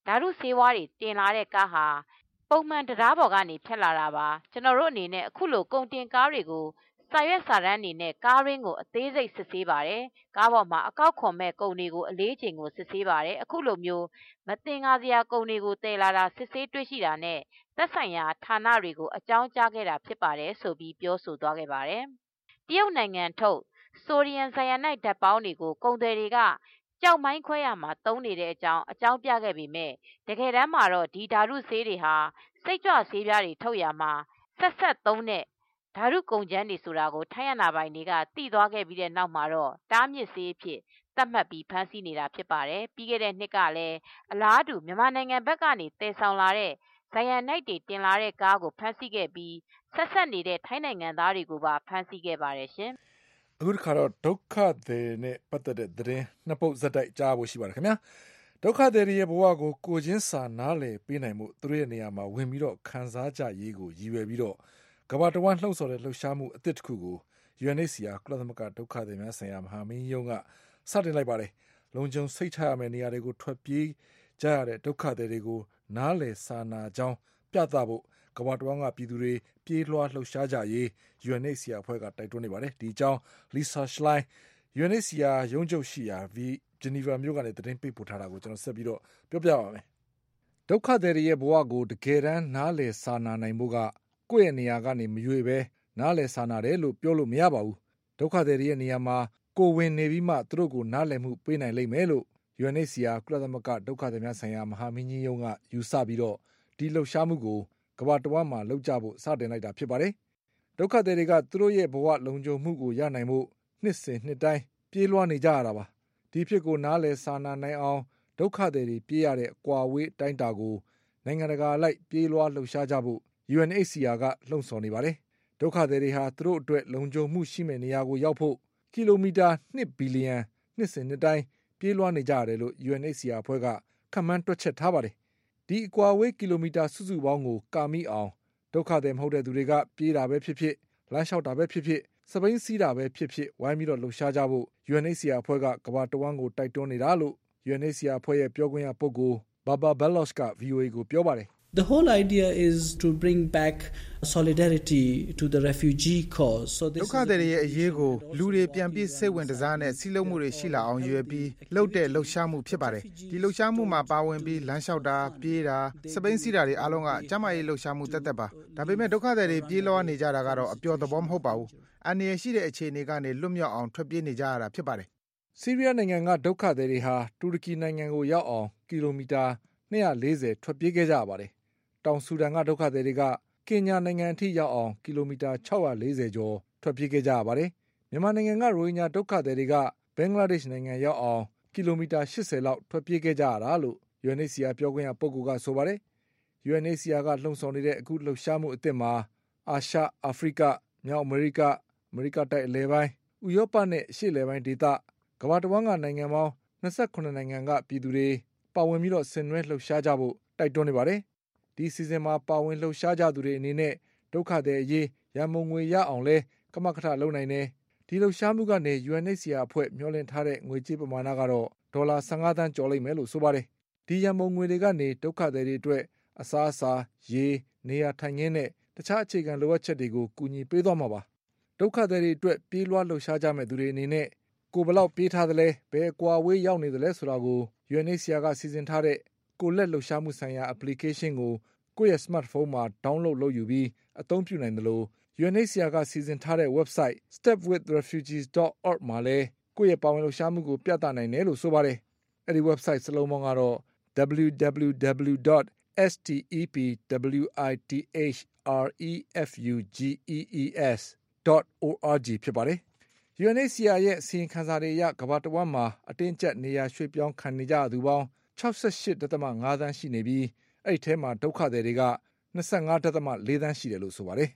ဓာတုဆေးဝါးတွေတင်လာတဲ့ကားဟာပုံမှန်တရားပေါ်ကနေဖြတ်လာတာပါကျွန်တော်တို့အနေနဲ့အခုလိုကုန်တင်ကားတွေကိုစာရွက်စာတမ်းအနေနဲ့ကားရင်းကိုအသေးစိတ်စစ်ဆေးပါတယ်ကားပေါ်မှာအကောက်ခွန်မဲ့ကုန်တွေကိုအလေးချိန်ကိုစစ်ဆေးပါတယ်အခုလိုမျိုးမတင်ကားစရာကုန်တွေကိုတည်လာတာစစ်ဆေးတွေ့ရှိတာနဲ့သက်ဆိုင်ရာဌာနတွေကိုအကြောင်းကြားခဲ့တာဖြစ်ပါတယ်ဆိုပြီးပြောဆိုသွားခဲ့ပါတယ်တရုတ်နိုင်ငံထုတ်ဆိုဒီယမ်ဇိုင်ယာနိုက်ဓာတ်ပေါင်းတွေကိုကုန်သည်တွေကကြောက်မိုင်းခွဲရမှာသုံးနေတဲ့အကြောင်းပြခဲ့ပေမဲ့တကယ်တမ်းမှာတော့ဒီဓာတုဆေးတွေဟာစိတ်ကြွဆေးပြားတွေထုတ်ရမှာဆက်သုံးတဲ့ဓာတုကုန်ကျန်းတွေဆိုတာကိုထိုင်းရနာပိုင်တွေကသိသွားခဲ့ပြီးတဲ့နောက်မှာတော့တားမြစ်ဆေးအဖြစ်သတ်မှတ်ပြီးဖမ်းဆီးနေတာဖြစ်ပါတယ်ပြီးခဲ့တဲ့နှစ်ကလည်းအလားတူမြန်မာနိုင်ငံဘက်ကနေတည်ဆောင်လာတဲ့ဇိုင်ယာနိုက်တွေတင်လာတဲ့ကားကိုဖမ်းဆီးခဲ့ပြီးဆက်နေတဲ့ထိုင်းနိုင်ငံသားတွေကိုပါဖမ်းဆီးခဲ့ပါတယ်ရှင်အခုတစ်ခါတော့ဒုက္ခသည်နဲ့ပတ်သက်တဲ့သတင်းနှစ်ပုဒ်ဇက်တိုက်ကြားဖို့ရှိပါတယ်ခင်ဗျာဒုက္ခသည်ရဲ့ဘဝကိုကိုချင်းစာနားလည်ပေးနိုင်မှုသူတို့ရဲ့နေရာမှာဝင်ပြီးတော့ခံစားကြရေးကိုရည်ရွယ်ပြီးတော့ကမ္ဘာတစ်ဝန်းလှုပ်ဆော်တဲ့လှုပ်ရှားမှုအသစ်တစ်ခုကို UNHCR ကုလသမဂ္ဂဒုက္ခသည်များဆိုင်ရာမဟာမင်းကြီးရုံးကစတင်လိုက်ပါတယ်လုံခြုံစိတ်ချရမယ့်နေရာတွေကိုထွက်ပြေးကြရတဲ့ဒုက္ခသည်တွေကိုနားလည်စာနာကြောင်းပြသဖို့ကမ္ဘာတစ်ဝန်းကပြည်သူတွေပြေးလွှားလှုပ်ရှားကြရေး UNHCR အဖွဲ့ကတိုက်တွန်းနေပါတယ်ဒီအကြောင်း Lisa Schlein UNHCR ရုံးချုပ်ရှိရာ ဂျနီဗာမြို့ကနေသတင်းပေးပို့ထားတာကိုကျွန်တော်ဆက်ပြီးတော့ပြောပြပါမယ်ဒုက္ခသည်ရဲ့ဘဝကိုတကယ်တမ်းနားလည်စာနာနိုင်ဖို့ကကိုယ့်ရဲ့နေရာကနေမရွေပဲနားလည်စာနာတယ်လို့ပြောလို့မရပါဘူးဒုက္ခသည်ရဲ့နေရာမှာကိုဝင်နေပြီးမှသူတို့ကိုနားလည်မှုပေးနိုင်လိမ့်မယ်လို့ UNHCR ကုလသမဂ္ဂဒုက္ခသည်များဆိုင်ရာမဟာမင်းကြီးရုံးကယူဆပြီးတော့ဒီလှုပ်ရှားမှုကိုကမ္ဘာတစ်ဝန်းမှာလှုပ်ကြဖို့စတင်လိုက်တာဖြစ်ပါတယ်ဒုက္ခသည်တွေကသူတို့ရဲ့ဘဝလုံခြုံမှုကိုရနိုင်ဖို့နှစ်စဉ်နှစ်တိုင်းပြေးလွှားနေကြရတာပါဒီဖြစ်ကိုနားလည်စာနာနိုင်အောင်ဒုက္ခသည်တွေပြေးရတဲ့အကွာအဝေးတိုင်းတာကိုနိုင်ငံတကာလိုက်ပြေးလွှားလှုပ်ရှားကြဖို့ UNHCR ကလှုံ့ဆော်နေပါတယ်ဒုက္ခသည်တွေဟာသူတို့အတွက်လုံခြုံမှုရှိမယ့်နေရာကိုရောက်ဖို့ကီလိုမီတာ2ဘီလီယံနှစ်စဉ်နှစ်တိုင်းပြေးလွှားနေကြရတယ်လို့ UNHCR အဖွဲ့ကခန့်မှန်းတွက်ချက်ထားပါတယ်ဒီအကွာအဝေးကီလိုမီတာစုစုပေါင်းကိုကာမိအောင်ဒုက္ခသည်မဟုတ်တဲ့သူတွေကပြေးတာပဲဖြစ်ဖြစ်လမ်းလျှောက်တာပဲဖြစ်ဖြစ်စပိန်စီးတာပဲဖြစ်ဖြစ်ဝိုင်းပြီးတော့လှုပ်ရှားကြဖို့ UNHCR အဖွဲ့ကကမ္ဘာတစ်ဝန်းကိုတိုက်တွန်းနေတာလို့ UNHCR အဖွဲ့ရဲ့ပြောခွင့်ရပုဂ္ဂိုလ် Baba Baloch က VOA ကိုပြောပါတယ် The whole idea is to bring back solidarity to the refugee cause. So this ဒုက္ခသည်ရဲ့အရေးကိုလူတွေပြန်ပြီးစိတ်ဝင်စားနဲ့စီးလုံးမှုတွေရှိလာအောင်ရွယ်ပြီးလှုပ်တဲ့လှုပ်ရှားမှုဖြစ်ပါတယ်။ဒီလှုပ်ရှားမှုမှာပါဝင်ပြီးလမ်းလျှောက်တာပြေးတာစပိန်စီးတာတွေအားလုံးကကျန်းမာရေးလှုပ်ရှားမှုတက်ပါ။ဒါပေမဲ့ဒုက္ခသည်တွေပြေးလွှားနေကြတာကတော့အပျော်သဘောမဟုတ်ပါဘူး။အန္တရာယ်ရှိတဲ့အခြေအနေကနေလွတ်မြောက်အောင်ထွက်ပြေးနေကြရတာဖြစ်ပါတယ်။ဆီးရီးယားနိုင်ငံကဒုက္ခသည်တွေဟာတူရကီနိုင်ငံကိုရောက်အောင်ကီလိုမီတာ240ထွက်ပြေးခဲ့ကြရပါတယ်။တောင်ဆူဒန်ကဒုက္ခသည်တွေကကင်ညာနိုင်ငံအထိရောက်အောင်ကီလိုမီတာ640ကျော်ထွက်ပြေးခဲ့ကြရပါတယ်။မြန်မာနိုင်ငံကရိုဟင်ဂျာဒုက္ခသည်တွေကဘင်္ဂလားဒေ့ရှ်နိုင်ငံရောက်အောင်ကီလိုမီတာ80လောက်ထွက်ပြေးခဲ့ကြရတာလို့ UNHCR ပြောခွင့်ရပုဂ္ဂိုလ်ကဆိုပါတယ်။ UNHCR ကလှုံ့ဆော်နေတဲ့အခုလှုပ်ရှားမှုအသစ်မှာအာရှ၊အာဖရိက၊မြောက်အမေရိက၊အမေရိကတိုက်အလယ်ပိုင်း၊ဥရောပနဲ့အရှေ့အလယ်ပိုင်းဒေသကမ္ဘာတစ်ဝန်းကနိုင်ငံပေါင်း28နိုင်ငံကပြည်သူတွေပါဝင်ပြီးတော့ဆင်နွှဲလှုပ်ရှားကြဖို့တိုက်တွန်းနေပါတယ်။ဒီစီစဉ်မှာပါဝင်လှုပ်ရှားကြသူတွေအနေနဲ့ဒုက္ခသည်အရေးရန်ပုံငွေရအောင်လဲကမကထလုပ်နိုင်တယ်။ဒီလှုပ်ရှားမှုကနေ UNHCR အဖွဲ့မျှော်လင့်ထားတဲ့ငွေကြေးပမာဏကတော့ဒေါ်လာ15သန်းကျော်လိမ့်မယ်လို့ဆိုပါတယ်။ဒီရန်ပုံငွေတွေကနေဒုက္ခသည်တွေအတွက်အစားအစာ၊ရေ၊နေရာထိုင်ခင်းနဲ့တခြားအခြေခံလိုအပ်ချက်တွေကိုကူညီပေးသွားမှာပါ။ဒုက္ခသည်တွေအတွက်ပြေးလွှားလှုပ်ရှားကြမဲ့သူတွေအနေနဲ့ကိုဘယ်လောက်ပြေးထားသလဲဘယ်အကွာအဝေးရောက်နေသလဲဆိုတာကို UNHCR ကစီစဉ်ထားတဲ့ကိုလက်လှုပ်ရှားမှုဆိုင်ရာ application ကိုကိုယ့်ရဲ့ smartphone မှာ download လုပ်ယူပြီးအသုံးပြုနိုင်တယ်လို့ UNHCR ကစီစဉ်ထားတဲ့ website stepwithrefugees.org မှာလည်းကိုယ့်ရဲ့ပါဝင်လှုပ်ရှားမှုကိုပြသနိုင်တယ်လို့ဆိုပါတယ်။အဲဒီ website စလုံးပေါင်းကတော့ www.stepwithrefugees.org ဖြစ်ပါတယ်။ UNHCR ရဲ့အစီရင်ခံစာတွေအရကမ္ဘာတစ်ဝန်းမှာအတင်းကျပ်နေရာရွှေ့ပြောင်းခံနေကြရသူပေါင်း 68.5 သန်းရှိနေပြီးအဲ့ဒီထဲမှာဒုက္ခသည်တွေက25.4 သန်းရှိတယ်လို့ဆိုပါတယ်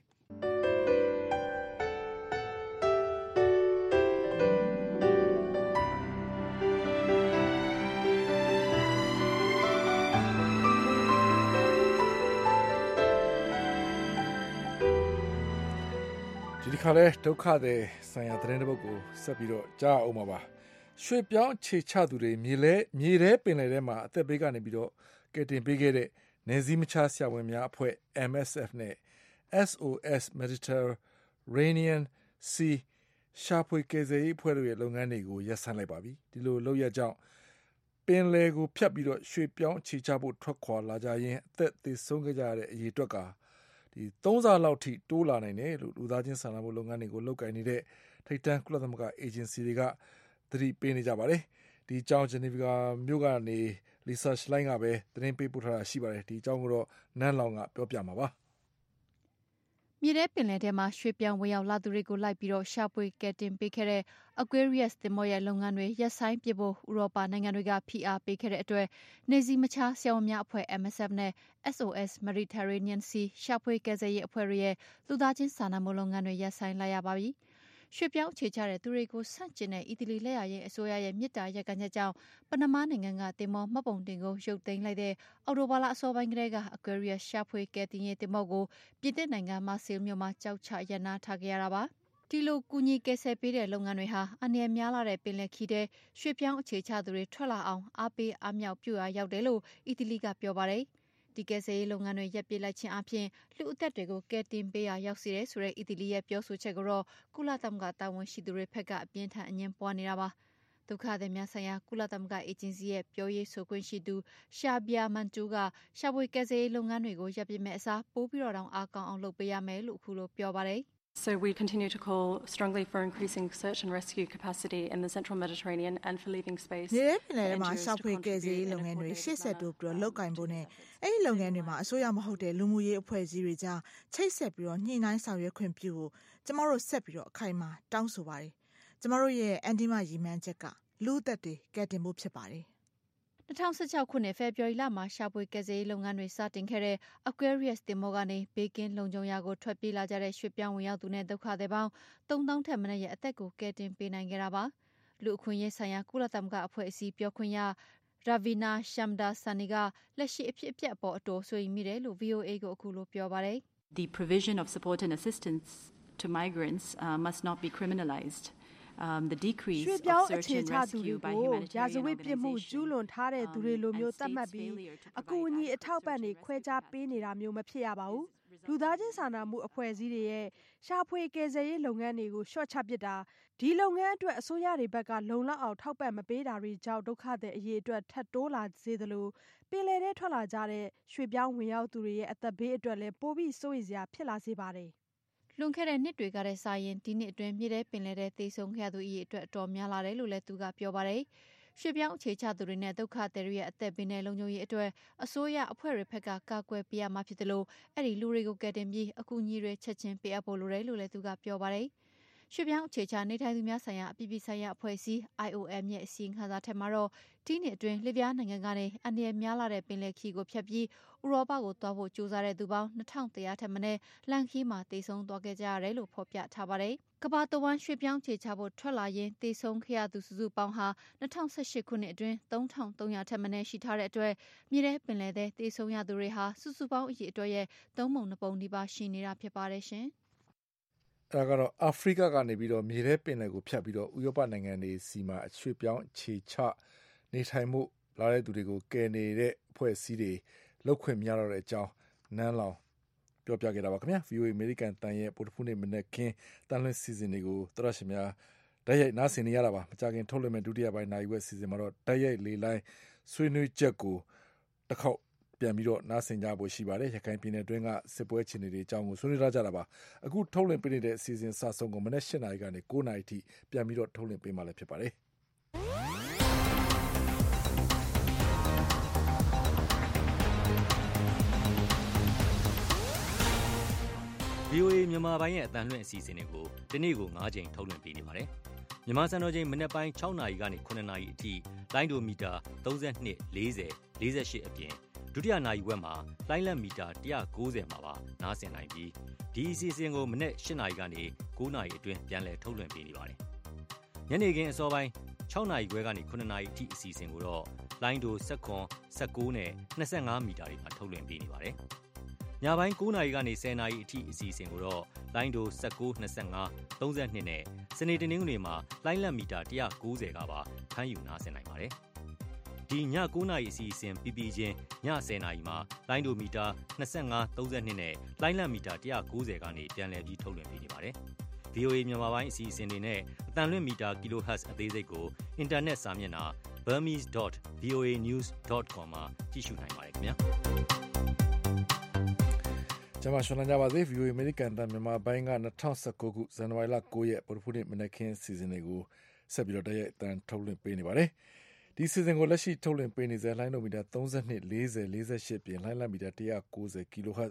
ဒီခါလဲဒုက္ခသည်ဆိုင်ရာသတင်းတစ်ပုဒ်ကိုဆက်ပြီးတော့ကြားအောင်ပါရွှေပြောင်းအခြေချသူတွေမြေထဲပင်လယ်ထဲမှာအသက်ဘေးကနေပြီးတော့ကယ်တင်ပေးခဲ့တဲ့နယ်စည်းမခြားဆရာဝန်များအဖွဲ့ MSF နဲ့ SOS Mediterranean Sea ရှာဖွေကယ်ဆယ်ရေးအဖွဲ့တို့ရဲ့လုပ်ငန်းတွေကိုရပ်ဆိုင်းလိုက်ပါပြီဒီလိုလုပ်ရကြောင်းပင်လယ်ကိုဖြတ်ပြီးတော့ရွှေပြောင်းအခြေချဖို့ထွက်ခွာလာကြရင်အသက်သေဆုံးခဲ့ကြရတဲ့အရေးအတွက်က3 ဆလောက်ထိတိုးလာနိုင်တယ်လို့လူသားချင်းစာနာမှုလုပ်ငန်းတွေကိုလုပ်ကိုင်နေတဲ့ထိပ်တန်းကုလသမဂ္ဂအေဂျင်စီတွေကသတိပေးနေကြပါတယ်ဒီအကြောင်းဂျနီဗာမြို့ကနေလီဆာရှလိုင်းကပဲသတင်းပေးပို့ထားတာရှိပါတယ်ဒီအကြောင်းကိုတော့နန်းလောင်ကပြောပြမှာပါမြေထဲပင်လယ်ထဲမှာရွှေပြောင်းဝင်ရောက်လာသူတွေကိုလိုက်ပြီးတော့ရှာဖွေကယ်တင်ပေးခဲ့တဲ့ Aquarius သင်္ဘောရဲ့လုပ်ငန်းတွေရပ်ဆိုင်းပစ်ဖို့ဥရောပနိုင်ငံတွေကဖိအားပေးခဲ့တဲ့အတွက်နေစည်းမခြားဆရာဝန်များအဖွဲ့ MSF နဲ့ SOS Mediterranean Sea ရှာဖွေကယ်ဆယ်ရေးအဖွဲ့တွေရဲ့လူသားချင်းစာနာမှုလုပ်ငန်းတွေရပ်ဆိုင်းလိုက်ရပါပြီ။ရွှေပြောင်းအခြေချတဲ့သူတွေကိုဆန့်ကျင်တဲ့အီတလီလက်ရရင်အစိုးရရဲ့မြစ်တာရက်ကန်ချက်ကြောင့်ပနမားနိုင်ငံကသင်္ဘောမှတ်ပုံတင်ကိုရုပ်သိမ်းလိုက်တဲ့အော်တိုဘာလအစောပိုင်းကတည်းက Aquarius ရှာဖွေကယ်တင်ရေးသင်္ဘောကိုပြည်သစ်နိုင်ငံမာဆေးမြို့မှာကြောက်ချရပ်နားထားခဲ့ရတာပါ။ဒီလိုကူညီကယ်ဆယ်ပေးတဲ့လုပ်ငန်းတွေဟာအန္တရာယ်များလာတဲ့ပင်လယ်ခီးတဲ့ရွှေပြောင်းအခြေချသူတွေထွက်လာအောင်အားပေးအားမြောက်ပြုရာရောက်တယ်လို့အီတလီကပြောပါတယ်။ဒီကယ်ဆယ်ရေးလုပ်ငန်းတွေရပ်ပစ်လိုက်ခြင်းအပြင်လူအသက်တွေကိုကယ်တင်ပေးရာရောက်စေတယ်ဆိုတဲ့အီတလီရဲ့ပြောဆိုချက်ကိုတော့ကုလသမဂ္ဂတာဝန်ရှိသူတွေဘက်ကအပြင်းထန်အငြင်းပွားနေတာပါဒုက္ခသည်များဆိုင်ရာကုလသမဂ္ဂအေဂျင်စီရဲ့ပြောရေးဆိုခွင့်ရှိသူရှာဘီယာမန်တူကရှာဖွေကယ်ဆယ်ရေးလုပ်ငန်းတွေကိုရပ်ပစ်မဲ့အစားပိုးပြီးတော့အားကောင်းအောင်လုပ်ပေးရမယ်လို့အခုလိုပြောပါတယ် So we continue to call strongly for increasing search and rescue capacity in the central Mediterranean and for leaving space. မြေပင်လယ်ထဲမှာရှာဖွေကယ်ဆယ်ရေးလုပ်ငန်းတွေရှေ့ဆက်တိုးပြီးလုပ်ကိုင်ဖို့နဲ့အဲဒီလုပ်ငန်းတွေမှာအစိုးရမဟုတ်တဲ့လူမှုရေးအဖွဲ့အစည်းတွေကြားချိတ်ဆက်ပြီးညှိနှိုင်းဆောင်ရွက်ခွင့်ပြုဖို့ကျမတို့ဆက်ပြီးအခိုင်အမာတောင်းဆိုပါတယ်။ကျမတို့ရဲ့အန်တီမရည်မှန်းချက်ကလူအသက်တွေကယ်တင်ဖို့ဖြစ်ပါတယ် 2016ခုနှစ်ဖေဖော်ဝါရီလမှာရှာဖွေကယ်ဆယ်ရေးလုပ်ငန်းတွေစတင်ခဲ့တဲ့ Aquarius သင်္ဘောကနေဘေးကင်းလုံခြုံရာကိုထွက်ပြေးလာကြတဲ့ရွှေပြောင်းဝင်ရောက်သူနဲ့ဒုက္ခသည်ပေါင်း3000ထက်မနည်းရဲ့အသက်ကိုကယ်တင်ပေးနိုင်ခဲ့တာပါလူအခွင့်အရေးဆိုင်ရာကုလသမဂ္ဂအဖွဲ့အစည်းပြောခွင့်ရ Ravina Shamdasani ကလက်ရှိအဖြစ်အပျက်အပေါ်အတော်ဆိုရင်မိတယ်လို့ VOA ကိုအခုလိုပြောပါတယ် The provision of support and assistance to migrants must not be criminalized.The decrease of search and rescue by humanitarian ရာဇဝတ်ပြစ်မှုကျူးလွန်ထားတဲ့သူတွေလိုမျိုးသတ်မှတ်ပြီးအကူအညီအထောက်ပံ့တွေခွဲခြားပေးနေတာမျိုးမဖြစ်ရပါဘူးလူသားချင်းစာနာမှုအဖွဲ့အစည်းတွေရဲ့ရှာဖွေကယ်ဆယ်ရေးလုပ်ငန်းတွေကိုရှော့ချပစ်တာဒီလုပ်ငန်းအတွက်အစိုးရတွေဘက်ကလုံလောက်အောင်ထောက်ပံ့မပေးတာတွေကြောင့်ဒုက္ခသည်အရေးအတွက်ထပ်တိုးလာစေသလိုပင်လယ်ထဲထွက်လာကြတဲ့ရွှေပြောင်းဝင်ရောက်သူတွေရဲ့အသက်ဘေးအတွက်လည်းပိုပြီးစိုးရိမ်စရာဖြစ်လာစေပါတယ်လွန်ခဲ့တဲ့နှစ်တွေကတည်းကရင်ဒီနှစ်အတွင်းမြေထဲပင်လယ်ထဲသေဆုံးခဲ့သူအရေအတွက်အတော်များလာတယ်လို့လည်းသူကပြောပါတယ်။ရွှေပြောင်းအခြေချသူတွေနဲ့ဒုက္ခသည်တွေရဲ့အသက်ဘေးနဲ့လုံခြုံရေးအတွက်အစိုးရအဖွဲ့တွေဘက်ကကာကွယ်ပေးရမှာဖြစ်တယ်လို့အဲ့ဒီလူတွေကိုကယ်တင်ပြီးအကူအညီတွေချက်ချင်းပေးအပ်ဖို့လိုတယ်လို့လည်းသူကပြောပါတယ်။ရွှေပြောင်းအခြေချနေထိုင်သူများဆိုင်ရာအပြည်ပြည်ဆိုင်ရာအဖွဲ့အစည်း IOM ရဲ့အစည်းအဝေးခန်းစာထဲမှာတော့ဒီနှစ်အတွင်းလစ်ဗျားနိုင်ငံကနေအန္တရာယ်များလာတဲ့ပင်လယ်ခီကိုဖြတ်ပြီးဥရောပကိုသွားဖို့ကြိုးစားတဲ့သူပေါင်း2100ထက်မနည်းလန်ခီမှာတေဆုံးသွားခဲ့ကြရတယ်လို့ဖော်ပြထားပါတယ်။ကမ္ဘာတဝန်းရွှေပြောင်းခြေချဖို့ထွက်လာရင်တေဆုံးခဲ့ရသူစုစုပေါင်းဟာ2018ခုနှစ်အတွင်း3300ထက်မနည်းရှိထားတဲ့အတွက်မြေထဲပင်လယ်ထဲတေဆုံးရသူတွေဟာစုစုပေါင်းအရေအတွက်ရဲ့3ပုံ2ပုံနီးပါးရှိနေတာဖြစ်ပါတယ်ရှင်။ဒါကတော့အာဖရိကကနေပြီးတော့မြေထဲပင်လယ်ကိုဖြတ်ပြီးတော့ဥရောပနိုင်ငံတွေစီမှာအရွှေ့ပြောင်းခြေချနေထိုင်မှုလာတဲ့သူတွေကိုကယ်နေတဲ့အဖွဲ့အစည်းတွေလောက်ခွင့်မရတော့တဲ့အကြောင်းနန်းလောင်ပြောပြခဲ့တာပါခင်ဗျာ VOA American တန်ရဲ့ပို့တဖူးနေ့မနေ့ကင်းတန်လွှင့်စီစဉ်တွေကိုသရရှင်များတိုက်ရိုက်နားဆင်နေရတာပါမကြခင်ထုတ်လွှင့်မဲ့ဒုတိယပိုင်းနိုင်ဝက်စီစဉ်မှာတော့တိုက်ရိုက်လေလိုင်းဆွေးနွေးချက်ကိုတစ်ခေါက်ပြန်ပြီးတော့နားဆင်ကြဖို့ရှိပါတယ်ရခိုင်ပြည်နယ်အတွင်းကစစ်ပွဲအခြေအနေတွေအကြောင်းကိုဆွေးနွေးကြတာပါအခုထုတ်လွှင့်ပေးနေတဲ့အစီအစဉ်စဆုံးကိုမနေ့၈နာရီကနေ9နာရီထိပြန်ပြီးတော့ထုတ်လွှင့်ပေးမှလည်းဖြစ်ပါတယ် VOA မြန်မာပိုင်းရဲ့အတန်လွှင့်အစီအစဉ်တွေကိုဒီနေ့ကို9ချိန်ထုတ်လွှင့်ပေးနေပါတယ်။မြန်မာစံတော်ချိန်မနေ့ပိုင်း6နာရီကနေ9နာရီအထိလိုင်းဒိုမီတာ32 40 48အပြင်ဒုတိယနာရီဝက်မှာလိုင်းလက်မီတာ190မှာပါနားဆင်နိုင်ပြီးဒီအစီအစဉ်ကိုမနေ့8နာရီကနေ9နာရီအတွင်းပြန်လည်ထုတ်လွှင့်ပေးနေပါတယ်။ညနေခင်းအစောပိုင်း6နာရီခွဲကနေ9နာရီအထိအစီအစဉ်ကိုတော့လိုင်းဒို19 19နဲ့25မီတာတွေမှာထုတ်လွှင့်ပေးနေပါတယ်။ညညပိုင်း9 နာရီကနေ10 နာရီအထိအစီအစဉ်ကိုတော့လိုင်းဒို19 25 32နဲ့စနေတနင်္ဂနွေမှာလိုင်းလက်မီတာ190ကပါဖမ်းယူနားဆင်နိုင်ပါတယ်။ဒီည9 နာရီအစီအစဉ်ပြီးပြီးချင်းည10 နာရီမှာလိုင်းဒိုမီတာ25 32နဲ့လိုင်းလက်မီတာ190ကနေပြန်လည်ပြီးထုတ်လွှင့်ပေးနေပါတယ်။ VOA မြန်မာပိုင်းအစီအစဉ်တွေနဲ့အတန်လွင့်မီတာ kHz အသေးစိတ်ကိုအင်တာနက်စာမျက်နှာ burmese.voanews.com မှာကြည့်ရှုနိုင်ပါတယ်ခင်ဗျာကျွန်မရှင်းလင်းကြပါစေ VOA American တန်မြန်မာပိုင်းက2019ခုဇန်နဝါရီလ9ရက်ပုရဖုနေ့မနက်ခင်းစီစဉ်တွေကိုဆက်ပြီးတော့တရက်အတန်ထုတ်လွှင့်ပေးနေပါတယ်ဒီစီစဉ်ကိုလက်ရှိထုတ်လွှင့်ပေးနေစေလိုင်းနိုမီတာ32 40 48ပြင်လိုင်းလမီတာ190 kHz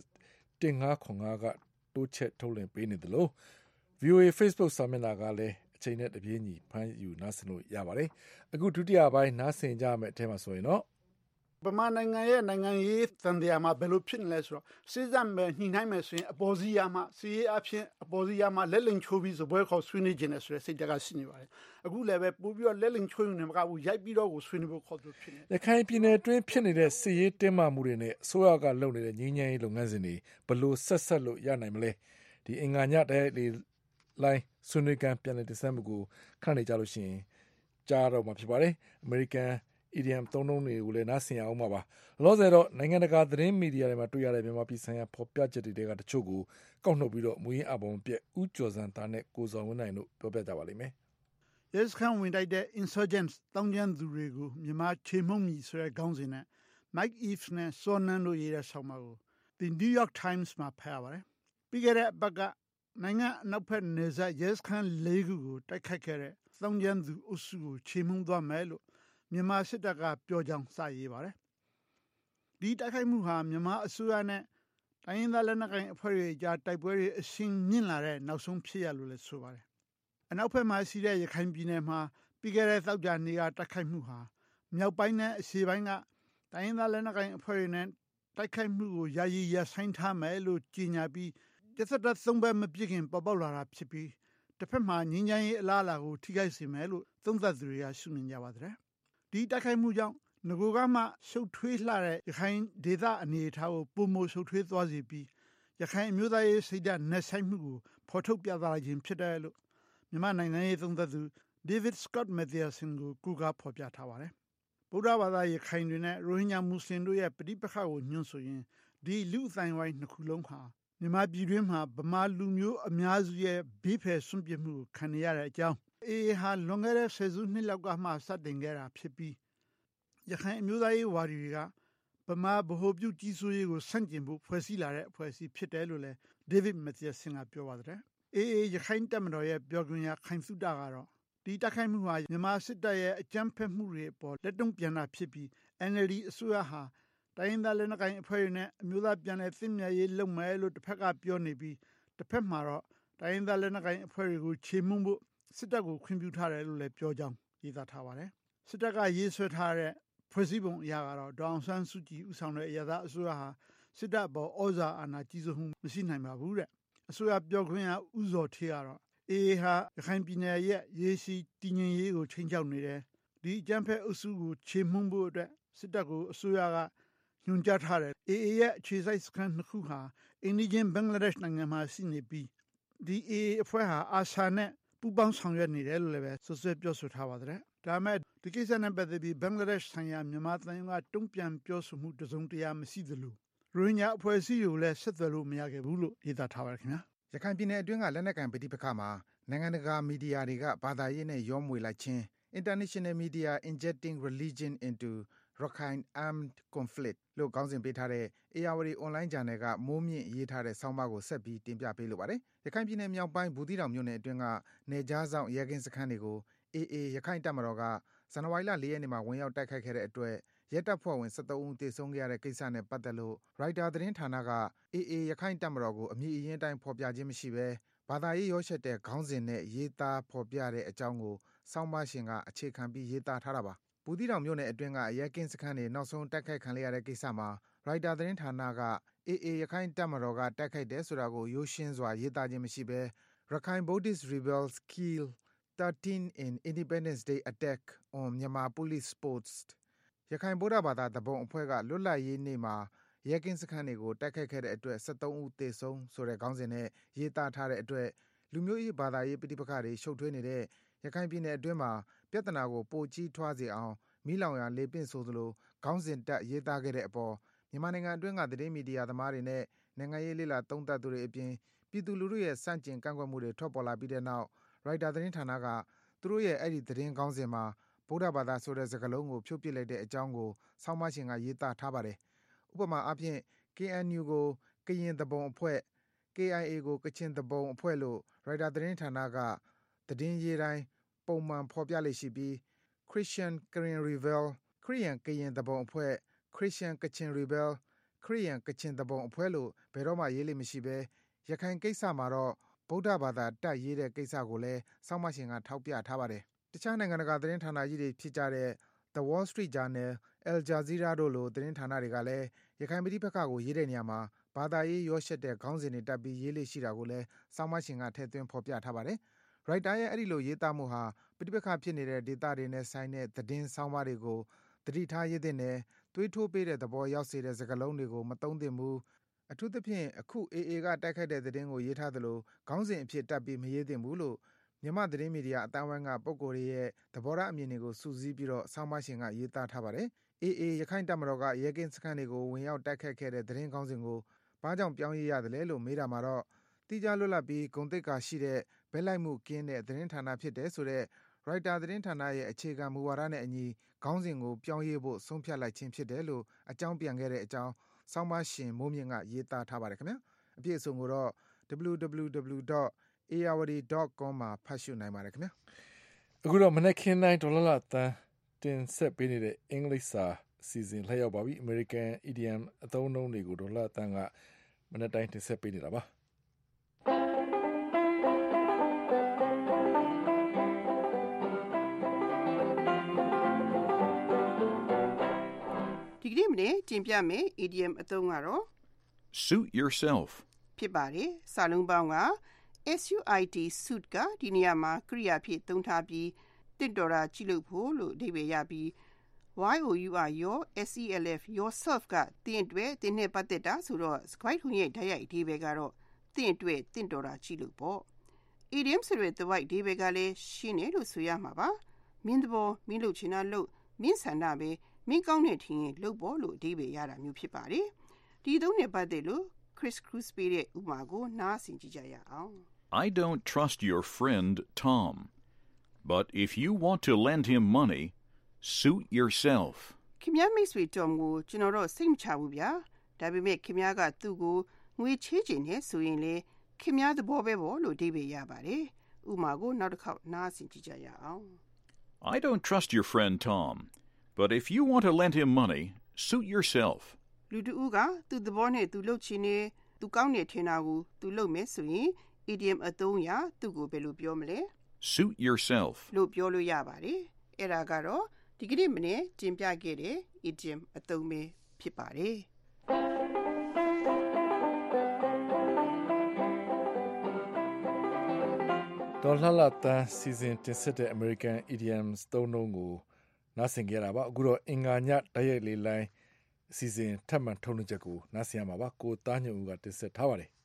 1505ကတိုးချက်ထုတ်လွှင့်ပေးနေတယ်လို့ VOA Facebook စာမျက်နှာကလည်းအချိန်နဲ့တပြေးညီဖမ်းယူနားဆင်လို့ရပါတယ်အခုဒုတိယပိုင်းနားဆင်ကြမယ်အထက်မှာဆိုရင်တော့ဗမာနိုင်ငံရဲ့နိုင်ငံရေးသံတရားမှာဘယ်လိုဖြစ်နေလဲဆိုတော့စစ်စံပဲညှိနှိုင်းမယ်ဆိုရင်အပေါ်စီးရမှစီးရေးအဖြစ်အပေါ်စီးရမှလက်လင်ချိုးပြီးစပွဲခေါ်ဆွေးနွေးခြင်းနဲ့ဆိုတဲ့စိတ်ဓာတ်ကရှိနေပါတယ်အခုလည်းပဲပို့ပြီးတော့လက်လင်ချိုးနေမှာကဘူးရိုက်ပြီးတော့ကိုဆွေးနွေးဖို့ခေါ်လို့ဖြစ်နေရခိုင်ပြည်နယ်အတွင်းဖြစ်နေတဲ့စစ်ရေးတင်းမာမှုတွေနဲ့အစိုးရကလုပ်နေတဲ့ငြိမ်းချမ်းရေးလုပ်ငန်းစဉ်တွေဘယ်လိုဆက်လို့ရနိုင်မလဲဒီအင်္ဂါညတဲ့လိုင်းဆွေးနွေးကံပြန်လည်တည်ဆမှုကိုခန့်နေကြလို့ရှိရင်ကြားတော့မှာဖြစ်ပါတယ်အမေရိကန်EDM သုံးလုံးတွေကိုလည်းနားဆင်ရအောင်ပါလောဆယ်တော့နိုင်ငံတကာသတင်းမီဒီယာတွေမှာတွေ့ရတဲ့မြန်မာပြည်ဆိုင်ရာဖော်ပြချက်တွေကတချို့ကိုကောက်နှုတ်ပြီးတော့မူရင်းအပုံပြက်ဥကျော်စံသားနဲ့ကိုစောဝင်းနိုင်တို့ပြောပြကြပါလိမ့်မယ်။ Yes ခံဝင်တိုက်တဲ့ insurgents တောင်းကျမ်းသူတွေကိုမြန်မာချေမှုန်းမိဆိုတဲ့ခေါင်းစဉ်နဲ့ Mike Eves နဲ့ Sonan တို့ရေးတဲ့ဆောင်းပါးကို The New York Times မှာဖတ်ရပါတယ်။ပြီးခဲ့တဲ့အပတ်ကနိုင်ငံအနောက်ဘက်နယ်စပ် Yes ခံ၄ခုကိုတိုက်ခိုက်ခဲ့တဲ့တောင်းကျမ်းသူအုပ်စုကိုချေမှုန်းသွားမယ်လို့မြန်မာစစ်တပ်ကပြောကြောင်းစာရေးပါတယ်။ဒီတိုက်ခိုက်မှုဟာမြန်မာအစိုးရနဲ့တိုင်းရင်းသားလက်နက်ကိုင်အဖွဲ့တွေကြားတိုက်ပွဲတွေအရှိန်မြင့်လာတဲ့နောက်ဆုံးဖြစ်ရလို့လည်းဆိုပါတယ်။အနောက်ဘက်မှာရှိတဲ့ရခိုင်ပြည်နယ်မှာပြီးခဲ့တဲ့သောကြာနေ့ကတိုက်ခိုက်မှုဟာမြောက်ပိုင်းနဲ့အရှေ့ပိုင်းကတိုင်းရင်းသားလက်နက်ကိုင်အဖွဲ့တွေနဲ့တိုက်ခိုက်မှုကိုယာယီရပ်ဆိုင်းထားမယ်လို့ကြေညာပြီးတစ်သက်သုံးဘက်မပြစ်ခင်ပေါ်ပေါက်လာတာဖြစ်ပြီးတစ်ဖက်မှာငြိမ်းချမ်းရေးအလားအလာကိုထိခိုက်စေမယ်လို့သုံးသပ်သူတွေကရှုမြင်ကြပါတယ်။ဒီတိုက်ခိုက်မှုကြောင့်ငကိုကမှရှုပ်ထွေးလှတဲ့ရခိုင်ဒေသအနေအထားကိုပုံမရှုပ်ထွေးသွားစေပြီးရခိုင်အမျိုးသားရေးစိတ်ဓာတ်နဲ့ဆိုင်မှုကိုဖော်ထုတ်ပြသခြင်းဖြစ်တယ်လို့မြန်မာနိုင်ငံရေးသုံးသပ်သူ David Scott Matheson ကိုကူကားဖော်ပြထားပါတယ်။ဗုဒ္ဓဘာသာရခိုင်တွေနဲ့ရိုဟင်ဂျာမွတ်စလင်တို့ရဲ့ပဋိပက္ခကိုညွှန်းဆိုရင်ဒီလူအသိုင်းဝိုင်းနှစ်ခုလုံးဟာမြန်မာပြည်တွင်းမှာဗမာလူမျိုးအများစုရဲ့ဘေးဖယ်စွန့်ပစ်မှုကိုခံရတဲ့အကြောင်းအေးဟာလွန်ခဲ့တဲ့ဆယ်စုနှစ်လောက်ကမှစတင်ခဲ့တာဖြစ်ပြီးရခိုင်အမျိုးသားရေးဝါဒီတွေကဗမာဗဟိုပြုကြီးစိုးရေးကိုဆန့်ကျင်ဖို့ဖွဲ့စည်းလာတဲ့အဖွဲ့အစည်းဖြစ်တယ်လို့လည်း David Matheson ကပြောပါတယ်။အေးရခိုင်တပ်မတော်ရဲ့ပြောခွင့်ရခိုင်စုတကတော့ဒီတိုက်ခိုက်မှုဟာမြန်မာစစ်တပ်ရဲ့အကြမ်းဖက်မှုတွေအပေါ်လက်တုံ့ပြန်တာဖြစ်ပြီး NLD အစိုးရဟာတိုင်းရင်းသားလက်နက်ကိုင်အဖွဲ့တွေနဲ့အမျိုးသားပြန်လည်သင့်မြတ်ရေးလုပ်မယ်လို့တစ်ဖက်ကပြောနေပြီးတစ်ဖက်မှာတော့တိုင်းရင်းသားလက်နက်ကိုင်အဖွဲ့တွေကိုချေမှုန်းဖို့စစ်တပ်ကိုခွင့်ပြုထားတယ်လို့လည်းပြောကြောင်းရေးသားထားပါတယ်။စစ်တပ်ကရေးဆွဲထားတဲ့ဖွဲ့စည်းပုံအရာကတော့ဒေါအောင်ဆန်းစုကြည်ဦးဆောင်တဲ့အရသာအစိုးရဟာစစ်တပ်ပေါ်ဩဇာအာဏာကြီးစိုးမှုမရှိနိုင်ပါဘူးတဲ့အစိုးရပြောခွင့်ရဦးဇော်ဌေးကတော့အေးဟာရခိုင်ပြည်နယ်ရဲ့ရေရှိတည်ငြိမ်ရေးကိုချိန်ချောက်နေတယ်ဒီအကြမ်းဖက်အုပ်စုကိုချေမှုန်းဖို့အတွက်စစ်တပ်ကိုအစိုးရကညွှန်ကြားထားတယ်အေးရဲ့အခြေစိုက်စခန်းနှစ်ခုဟာအိန္ဒိယဘင်္ဂလားဒေ့ရှ်နိုင်ငံမှာရှိနေပြီးဒီအေးအဖွဲ့ဟာအာဆာနဲ့ပူးပေါင်းဆောင်ရွက်နေတယ်လို့လည်းပဲဆွဆွဲပြောဆိုထားပါတယ်ဒါမဲ့ဒီကိစ္စနဲ့ပတ်သက်ပြီးဘင်္ဂလားဒေ့ရှ်ဆိုင်ရာမြန်မာသံရုံးကတုံ့ပြန်ပြောဆိုမှုတစုံတရာမရှိသလိုရိုဟင်ဂျာအဖွဲ့အစည်းတွေကိုလည်းဆက်သွယ်လို့မရခဲ့ဘူးလို့ရေးသားထားပါတယ်ခင်ဗျာရခိုင်ပြည်နယ်အတွင်းကလက်နက်ကိုင်ပဋိပက္ခမှာနိုင်ငံတကာမီဒီယာတွေကဘာသာရေးနဲ့ရောမွေလိုက်ခြင်း International Media Injecting Religion into Rakhine Armed Conflict လို့ခေါင်းစဉ်ပေးထားတဲ့ ARD Online Journal ကမိုးမြင့်ရေးထားတဲ့ဆောင်းပါးကိုဆက်ပြီးတင်ပြပေးလိုပါတယ်။ရခိုင်ပြည်နယ်မြောက်ပိုင်းဘူးသီးတောင်မြို့နယ်အတွင်းကနယ်ကြားဆောင်ရဲကင်းစခန်းတွေကို AA ရခိုင်တပ်မတော်ကဇန်နဝါရီလ4ရက်နေ့မှာဝင်ရောက်တိုက်ခိုက်ခဲ့တဲ့အတွက်ရဲတပ်ဖွဲ့ဝင်73ဦးသေဆုံးခဲ့ရတဲ့ကိစ္စနဲ့ပတ်သက်လို့ Reuters သတင်းဌာနက AA ရခိုင်တပ်မတော်ကိုအမည်အရင်းအတိုင်းဖော်ပြခြင်းမရှိဘဲဘာသာရေးရောရှက်တဲ့ခေါင်းစဉ်နဲ့ရေးသားဖော်ပြတဲ့အကြောင်းကိုဆောင်းပါးရှင်ကအခြေခံပြီးရေးသားထားတာပါ။ဘူးသီးတောင်မြို့နယ်အတွင်းကရဲကင်းစခန်းတွေနောက်ဆုံးတိုက်ခိုက်ခံရတဲ့ကိစ္စမှာ Reuters သတင်းဌာနက AA ရခိုင်တပ်မတော်ကတိုက်ခိုက်တယ်ဆိုတာကိုရိုးရှင်းစွာရေးသားခြင်းမရှိဘဲ Rakhine Buddhist rebels kill 13 in Independence Day attack on Myanmar police post ရခိုင်ဗုဒ္ဓဘာသာတပုံအဖွဲ့ကလွတ်လပ်ရေးနေ့မှာရဲကင်းစခန်းတွေကိုတိုက်ခိုက်ခဲ့တဲ့အတွက်73ဦးသေဆုံးဆိုတဲ့ခေါင်းစဉ်နဲ့ရေးသားထားတဲ့အတွက်လူမျိုးရေးဘာသာရေးပဋိပက္ခတွေရှုပ်ထွေးနေတဲ့ရခိုင်ပြည်နယ်အတွင်းမှာပြဿနာကိုပိုကြီးထွားစေအောင်မီးလောင်ရာလေပင့်ဆိုသလိုခေါင်းစဉ်တက်ရေးသားခဲ့တဲ့အပေါ်မြန်မာနိုင်ငံအတွင်းကသတင်းမီဒီယာသမားတွေနဲ့နိုင်ငံရေးလေ့လာသုံးသပ်သူတွေအပြင်ပြည်သူလူထုရဲ့စန့်ကျင်ကန့်ကွက်မှုတွေထွက်ပေါ်လာပြီးတဲ့နောက်ရိုက်တာသတင်းဌာနကသူတို့ရဲ့အဲ့ဒီသတင်းခေါင်းစဉ်မှာဗုဒ္ဓဘာသာဆိုတဲ့စကားလုံးကိုဖြုတ်ပစ်လိုက်တဲ့အကြောင်းကိုဆောင်းပါးရှင်ကရေးသားထားပါတယ်။ဥပမာအားဖြင့် KNU ကိုကရင်သဘုံအဖွဲ့ KIA ကိုကချင်သဘုံအဖွဲ့လို့ရိုက်တာသတင်းဌာနကသတင်းရေးတိုင်းပုံမှန်ဖော်ပြလေ့ရှိပြီး Christian Karen Rebel ခရစ်ယာန်ကရင်သဘုံအဖွဲ့ Christian Kachin Rebel ခရစ်ယာန်ကချင်သဘုံအဖွဲ့လို့ဘယ်တော့မှရေးလေ့မရှိဘဲရခိုင်ကိစ္စမှာတော့ဗုဒ္ဓဘာသာတက်ရေးတဲ့ကိစ္စကိုလည်းဆောင်းပါးရှင်ကထောက်ပြထားပါတယ်။တခြားနိုင်ငံတကာသတင်းဌာနကြီးတွေဖြစ်ကြတဲ့ The Wall Street Journal, Al Jazeera တို့လိုသတင်းဌာနတွေကလည်းရခိုင်ပဋိပက္ခကိုရေးတဲ့နေရာမှာဘာသာရေးရောရှက်တဲ့ခေါင်းစဉ်တွေတပ်ပြီးရေးလေ့ရှိတာကိုလည်းဆောင်းပါးရှင်ကထည့်သွင်းဖော်ပြထားပါတယ်။ရိုက်တာရဲ့အဲ့ဒီလိုရေးသားမှုဟာပဋိပက္ခဖြစ်နေတဲ့ဒေသတွေနဲ့ဆိုင်တဲ့သတင်းဆောင်းပါးတွေကိုသတိထားရေးသင့်တယ်။သွေးထိုးပေးတဲ့သဘောရောက်စေတဲ့စကားလုံးတွေကိုမသုံးသင့်ဘူး။အထူးသဖြင့်အခု AA ကတိုက်ခိုက်တဲ့သတင်းကိုရေးထားသလိုခေါင်းစဉ်အဖြစ်တပ်ပြီးမရေးသင့်ဘူးလို့မြန်မာသတင်းမီဒီယာအတန်းဝိုင်းကပုဂ္ဂိုလ်တွေရဲ့သဘောထားအမြင်တွေကိုစုစည်းပြီးတော့ဆောင်းပါးရှင်ကရေးသားထားပါတယ်။ AA ရခိုင်တပ်မတော်ကရဲကင်းစခန်းတွေကိုဝင်ရောက်တိုက်ခိုက်ခဲ့တဲ့သတင်းခေါင်းစဉ်ကိုဘာကြောင့်ပြောင်းရေးရတယ်လဲလို့မေးတာမှာတော့တိကျလွတ်လပ်ပြီးဂုဏ်သိက္ခာရှိတဲ့ဘက်လိုက်မှုကင်းတဲ့သတင်းဌာနဖြစ်တယ်ဆိုတဲ့ရိုက်တာသတင်းဌာနရဲ့အခြေခံမူဝါဒနဲ့အညီခေါင်းစဉ်ကိုပြောင်းရေးဖို့ဆုံးဖြတ်လိုက်ခြင်းဖြစ်တယ်လို့အကြောင်းပြန်ခဲ့တဲ့အကြောင်းဆောင်းပါးရှင်မိုးမြင့်ကရေးသားထားပါတယ်ခင်ဗျာ။အပြည့်အစုံကိုတော့ www.ayawadi.com မှာဖတ်ရှုနိုင်ပါတယ်ခင်ဗျာ။အခုတော့မနေ့ကင်းတိုင်းဒေါ်လာတန်းတင်ဆက်ပေးနေတဲ့အင်္ဂလိပ်စာအစီအစဉ်လှည့်ရောက်ပါပြီ။ American Idiom အသုံးအနှုန်းတွေကိုဒေါ်လာတန်းကမနေ့တိုင်းတင်ဆက်ပေးနေတာပါ။ဒီကနေ့မနေ့တင်ပြမယ် idiom အသုံးကတော့ suit yourself ဖြစ်ပါတယ်။စာလုံးပေါင်းက SUIT suit ကဒီနေရာမှာကရိယာဖြစ်သုံးထားပြီးတင့်တော်တာကြည့်လို့ဖို့လို့အဓိပ္ပာယ်ရပြီး YOUR your SELF yourself ကတင်အတွက်တင်နဲ့ပတ်သက်တာဆိုတော့စကွိုက်ထုံရဲ့ဓာတ်ရိုက်အဓိပ္ပာယ်ကတော့တင်အတွက်တင့်တော်တာကြည့်လို့ပေါ့။ idiom ဆိုတဲ့သဘောအဓိပ္ပာယ်ကလည်းရှင်းတယ်လို့ဆိုရမှာပါ။မင်းသဘောမင်းလုပ်ချင်တာလုပ်မင်းဆန္ဒပဲမင်းကောင်းတဲ့ထင်ရင်လုပ်ဖို့လို့အဓိပ္ပာယ်ရတာမျိုးဖြစ်ပါတယ်။ဒီသုံးနဲ့ပတ်သက်လို့ Chris Cruz ပေးတဲ့ဥပမာကိုနားဆင်ကြည့်ကြရအောင်။ I don't trust your friend Tom, but if you want to lend him money, suit yourself. ခင်ဗျားမိတ်ဆွေ Tom ကိုကျွန်တော်တော့စိတ်မချဘူးဗျာ။ဒါပေမဲ့ခင်ဗျားကသူ့ကိုငွေချေးချင်နေဆိုရင်လေခင်ဗျားသဘောပဲပေါ့လို့အဓိပ္ပာယ်ရပါတယ်။ဥပမာကိုနောက်တစ်ခေါက်နားဆင်ကြည့်ကြရအောင်။ I don't trust your friend Tom, but if you want to lend him money, suit yourself. လူတူကသူ့သဘောနဲ့သူလုပ်ချင်နေသူကောင်းနေထင်တာကိုသူလုပ်မယ်ဆိုရင် idiom အသုံးအရသူ့ကိုဘယ်လိုပြောမလဲ suit yourself လို့ပြောလို့ရပါတယ်။အဲ့ဒါကတော့ဒီကနေ့မနေ့တင်ပြခဲ့တဲ့ idiom အသုံးပဲဖြစ်ပါတယ်။ဒေါ်လာတန်းစီစဉ်တင်ဆက်တဲ့ American Idioms သုံးနှုန်းကိုနားဆင်ကြတာပါအခုတော့အင်္ဂါညတိုက်ရိုက်လေးလိုင်းအစီအစဉ်ထပ်မံထုတ်လွှင့်ချက်ကိုနားဆင်ရမှာပါကိုသားညွန့်ဦးကတင်ဆက်ထားပါတယ်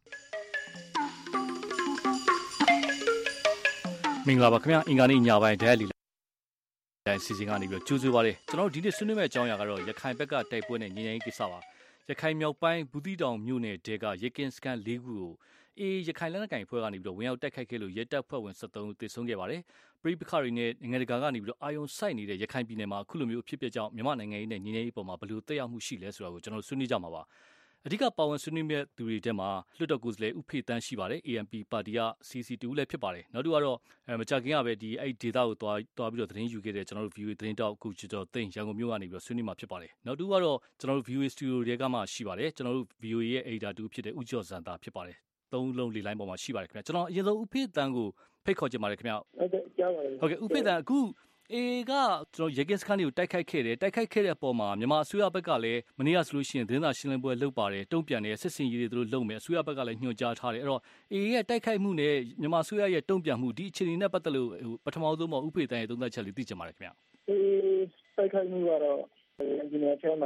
မင်္ဂလာပါခင်ဗျာအင်္ဂါနေ့ညပိုင်းတိုက်ရိုက်လေးလိုင်းအစီအစဉ်ကနေပြီးတော့ကြိုးစားပါရစေကျွန်တော်ဒီနေ့ဆွေးနွေးမယ့်အကြောင်းအရာကတော့ရခိုင်ဘက်ကတိုက်ပွဲနဲ့ငြိမ်းချမ်းရေးကိစ္စပါရခိုင်မြောက်ပိုင်းဘူးတီတောင်မြို့နယ်တဲကရဲကင်းစခန်း၄ခုကိုရခိုင်လက်နက်ကိုင်ဖွဲ့ကနေပြီးတော့ဝင်ရောက်တိုက်ခိုက်ခဲ့လို့ရဲတပ်ဖွဲ့ဝင်73ဦးသေဆုံးခဲ့ပါတယ်ပရိပခါတွေနဲ့နိုင်ငံတကာကနေပြီးတော့အာယုံစိုက်နေတဲ့ရခိုင်ပြည်နယ်မှာအခုလိုမျိုးအဖြစ်အပျက်ကြောင့်မြန်မာနိုင်ငံရေးနဲ့ငြိမ်းချမ်းရေးပေါ်မှာဘယ်လိုသက်ရောက်မှုရှိလဲဆိုတာကိုကျွန်တော်ဆွေးနွေးကြမှာပါအဓိကပါဝင်ဆွေးနွေးမဲ့သူတွေထဲမှာလွှတ်တော်ကိုယ်စားလှယ်ဦးဖေတန်းရှိပါတယ် ANP ပါတီက CC2 လည်းဖြစ်ပါတယ်နောက်တစ်ခုကတော့မကြခင်ကပဲဒီအဲ့ဒေတာကိုတွားပြီးတော့သတင်းယူခဲ့တဲ့ကျွန်တော်တို့ VOA သတင်းတောက်အခုကျော်ကျော်သိန်းရန်ကုန်မြို့ကနေပြီးတော့ဆွေးနွေးမှာဖြစ်ပါတယ်နောက်တစ်ခုကတော့ကျွန်တော်တို့ VOA Studio တွေကမှရှိပါတယ်ကျွန်တော်တို့ VOA ရဲ့ editor တူဖြစ်တဲ့ဦးကျော်စံတာဖြစ်ပါတယ်သုံးလုံးလေးလိုင်းပေါ်မှာရှိပါတယ်ခင်ဗျကျွန်တော်အရင်ဆုံးဦးဖေတန်းကိုဖိတ်ခေါ်ချင်ပါတယ်ခင်ဗျဟုတ်ကဲ့ကြားပါတယ်ဟုတ်ကဲ့ဦးဖေတန်းအခုကကျွန်တော်ရဲကင်းစခန်းတွေကိုတိုက်ခိုက်ခဲ့တဲ့အပေါ်မှာမြန်မာအစိုးရဘက်ကလည်းမနေ့ကဆိုလို့ရှိရင်သတင်းစာရှင်းလင်းပွဲလုပ်ပါတယ်တုံ့ပြန်တဲ့စစ်စင်ရေးတွေသူတို့လုပ်မယ်အစိုးရဘက်ကလည်းညွှန်ကြားထားတယ်အဲ့တော့ရဲ့တိုက်ခိုက်မှုနဲ့မြန်မာအစိုးရရဲ့တုံ့ပြန်မှုဒီအခြေအနေနဲ့ပတ်သက်လို့ပထမဆုံးမှာဦးဖေတန်းရဲ့သုံးသပ်ချက်လေးသိချင်ပါတယ်ခင်ဗျတိုက်ခိုက်မှုကတော့ဒီနေ့ထဲမှာ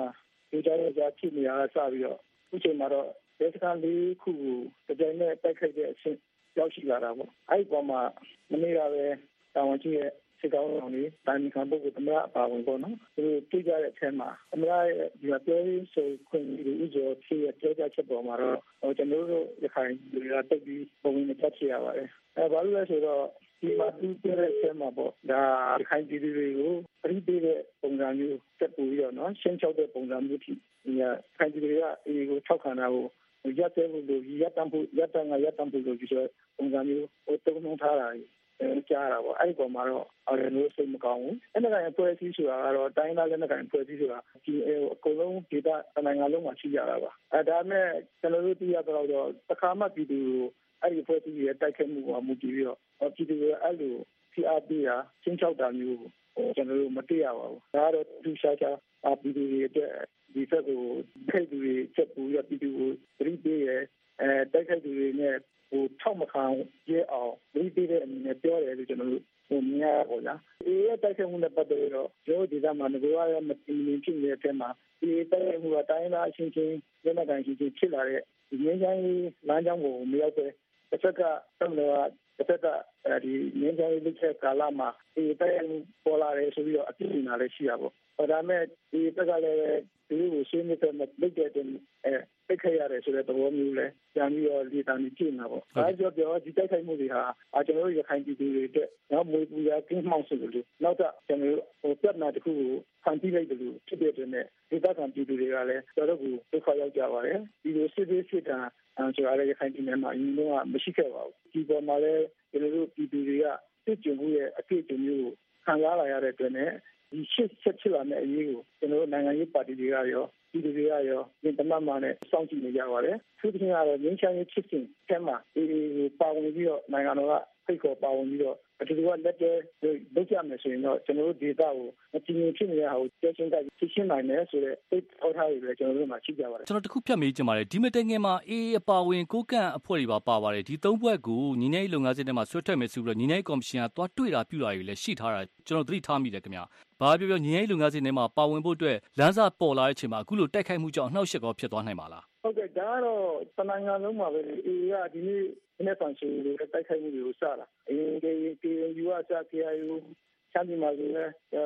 ဒီကြတဲ့ကြာဖြစ်နေရတာစပြီးတော့အခုချိန်မှာတော့ဒေသခံလေးခုကိုတကြိမ်နဲ့တိုက်ခိုက်တဲ့အဆင့်ရောက်ရှိလာတာပေါ့အဲ့ဒီပေါ်မှာမနေ့ကပဲတာဝန်ရှိတဲ့စစ်ကောင်စီတွေတိုင်းခံပုဂ္ဂိုလ်သမ္မတအပါဝင်ပေါ့နော်သူတွေ့ကြတဲ့အထက်မှာသမ္မတရဲ့ဒီပြောရေးဆိုခွင့်ဒီဥစ္စာဖြစ်ရဲ့ပြောကြချက်ပေါ်မှာတော့ကျွန်တော်တို့ရခိုင်တွေကတက်ပြီးပုံဝင်တက်ချရပါတယ်ဘာလို့လဲဆိုတော့ဒီမှာသူပြတဲ့အချက်မှာပေါ့ဒါရခိုင်ပြည်သူတွေကိုပြပြတဲ့ပုံစံမျိုးတက်ပူပြီးတော့နော်ရှင်းချောက်တဲ့ပုံစံမျိုးဖြစ်ဒီခိုင်ပြည်တွေကအေးကိုထောက်ခံတာကိုရက်တဲ့လို့ရက်တန်ဖို့လို့ဒီဆိုပုံစံမျိုးတုံ့နှုံထားတာကြားတာပေါ့အဲ့ဒီပေါ်မှာတော့အဲ့လိုစိတ်မကောင်းဘူးအဲ့ဒါကပွဲစည်းဆိုတာကတော့တိုင်းသားလက်နက်ကိုင်ပွဲစည်းဆိုတာဒီအကုန်လုံးဒေသနိုင်ငံလုံးမှာရှိကြတာပါဒါမဲ့ကျွန်တော်တို့သိရတော့တစ်ခါမှပြည်သူအဲ့ဒီပွဲစည်းရဲ့တိုက်ခိုက်မှုကမူတည်ပြီးတော့ပြည်သူတွေအဲ့လို CRP ကချင်းချောက်တာမျိုးကျွန်တော်တို့မတွေ့ရပါဘူးဒါကတော့သူရှာချာပြည်သူတွေအတွက်ဒီဘက်ကိုခိုက်သူတွေချက်ပူရပြည်သူကိုပြိပေးရတိုက်ခိုက်သူတွေနဲ့ထောက်မခံရအောင်ပြိပေးတဲ့အနေနဲ့ပြောတယ်လို့ကျွန်တော်တို့မြင်ရပါလားဒီတိုက်ခိုက်မှုနဲ့ပတ်သက်တော့ကျွန်တော်ဒီကမှာငကိုရမတင်မင်းဖြစ်နေတဲ့အထက်မှာဒီတိုက်ခိုက်မှုကတိုင်းသားအချင်းချင်းလက်နက်ကိုင်ချင်းချင်းဖြစ်လာတဲ့ဒီငင်းချိုင်းလမ်းကြောင်းကိုမရောက်ပဲတစ်ဖက်ကသမလို့တစ်ဖက်ကဒီငင်းချိုင်းလက်ချက်ကာလမှာဒီတိုက်ခိုက်မှုပေါ်လာတယ်ဆိုပြီးတော့အပြစ်တင်တာလည်းရှိရပါဘူးဒါမဲ့ဒီဘက်ကလည်းဒီလိုရှင်းနေတဲ့လက်တဲ့ပိတ်ခရရတယ်ဆိုတဲ့သဘောမျိုးလဲပြန်ပြီးတော့ဒီတန်ကြီးပြင်တာပေါ့ဒါကြောင့်ပြောဒီတိုက်ခိုက်မှုတွေဟာကျွန်တော်တို့ရခိုင်ပြည်သူတွေအတွက်နောက်မွေးပူရကင်းမှောင်ဆိုလို့နောက်တော့ကျွန်တော်တို့ပြဿနာတစ်ခုကိုဖန်တီးလိုက်တယ်လို့ဖြစ်တဲ့အတွက်နဲ့ဒီတပ်ကပြည်သူတွေကလည်းတော်တော်ကိုဒုက္ခရောက်ကြပါတယ်ဒီလိုစစ်တာဆိုတာလည်းရခိုင်ပြည်နယ်မှာအရင်ကမရှိခဲ့ပါဘူးဒီပေါ်မှာလည်းကျွန်တော်တို့ပြည်သူတွေကစစ်ကြုံမှုရဲ့အဖြစ်အပျက်မျိုးကိုခံစားလာရတဲ့အတွက်နဲ့ဒီရှစ်ချက်ချလာတဲ့အရေးကိုကျွန်တော်တို့နိုင်ငံရေးပါတီတွေကရောပြည်သူတွေကရောဒီတမတ်မှနဲ့စောင့်ကြည့်နေကြပါတယ်သူတို့ကတော့ငင်းချမ်းရေးဖြစ်စဉ်အဲမှာဒီပါဝင်ပြီးတော့နိုင်ငံတော်ကဖိတ်ခေါ်ပါဝင်ပြီးတော့အတူတူကလက်ကျလုပ်ကြမယ်ဆိုရင်တော့ကျွန်တော်တို့ဒေတာကိုအချင်းချင်းဖြစ်နေတဲ့ဟာကိုကြောက်ချင်းတိုက်ဖြစ်ရှင်းနိုင်မယ်ဆိုတဲ့သိထောက်ထားတွေလည်းကျွန်တော်တို့မှာရှိကြပါတယ်ကျွန်တော်တခုဖြတ်မေးချင်ပါတယ်ဒီမတိုင်ခင်မှာအေးအပါဝင်ကိုကန့်အဖွဲ့တွေပါပါတယ်ဒီသုံးဘက်ကိုညီနေလုပ်ငန်းစဉ်ထဲမှာဆွဲထွက်မယ်ဆိုပြီးတော့ညီနေကော်မရှင်ကသွားတွေ့တာပြုတာတွေလည်းရှိထားတာကျွန်တော်သတိထားမိတယ်ခင်ဗျာဘာပြောညီနေလုပ်ငန်းစဉ်ထဲမှာပါဝင်ဖို့အတွက်လမ်းစာပေါ်လာတဲ့အချိန်မှာအခုလိုတိုက်ခိုက်မှုကြောင့်အနှောက်အယှက်ကောဖြစ်သွားနိုင်ပါလားဟုတ်ကဲ့ဒါကတော့တနိုင်ငံလုံးမှာပဲအေးကဒီနေ့ဖန်ရှင်တွေတိုက်ခိုက်မှုတွေကိုစတာအင်းKNU ကစ KIU ချမ်းပြည်မှာလည်း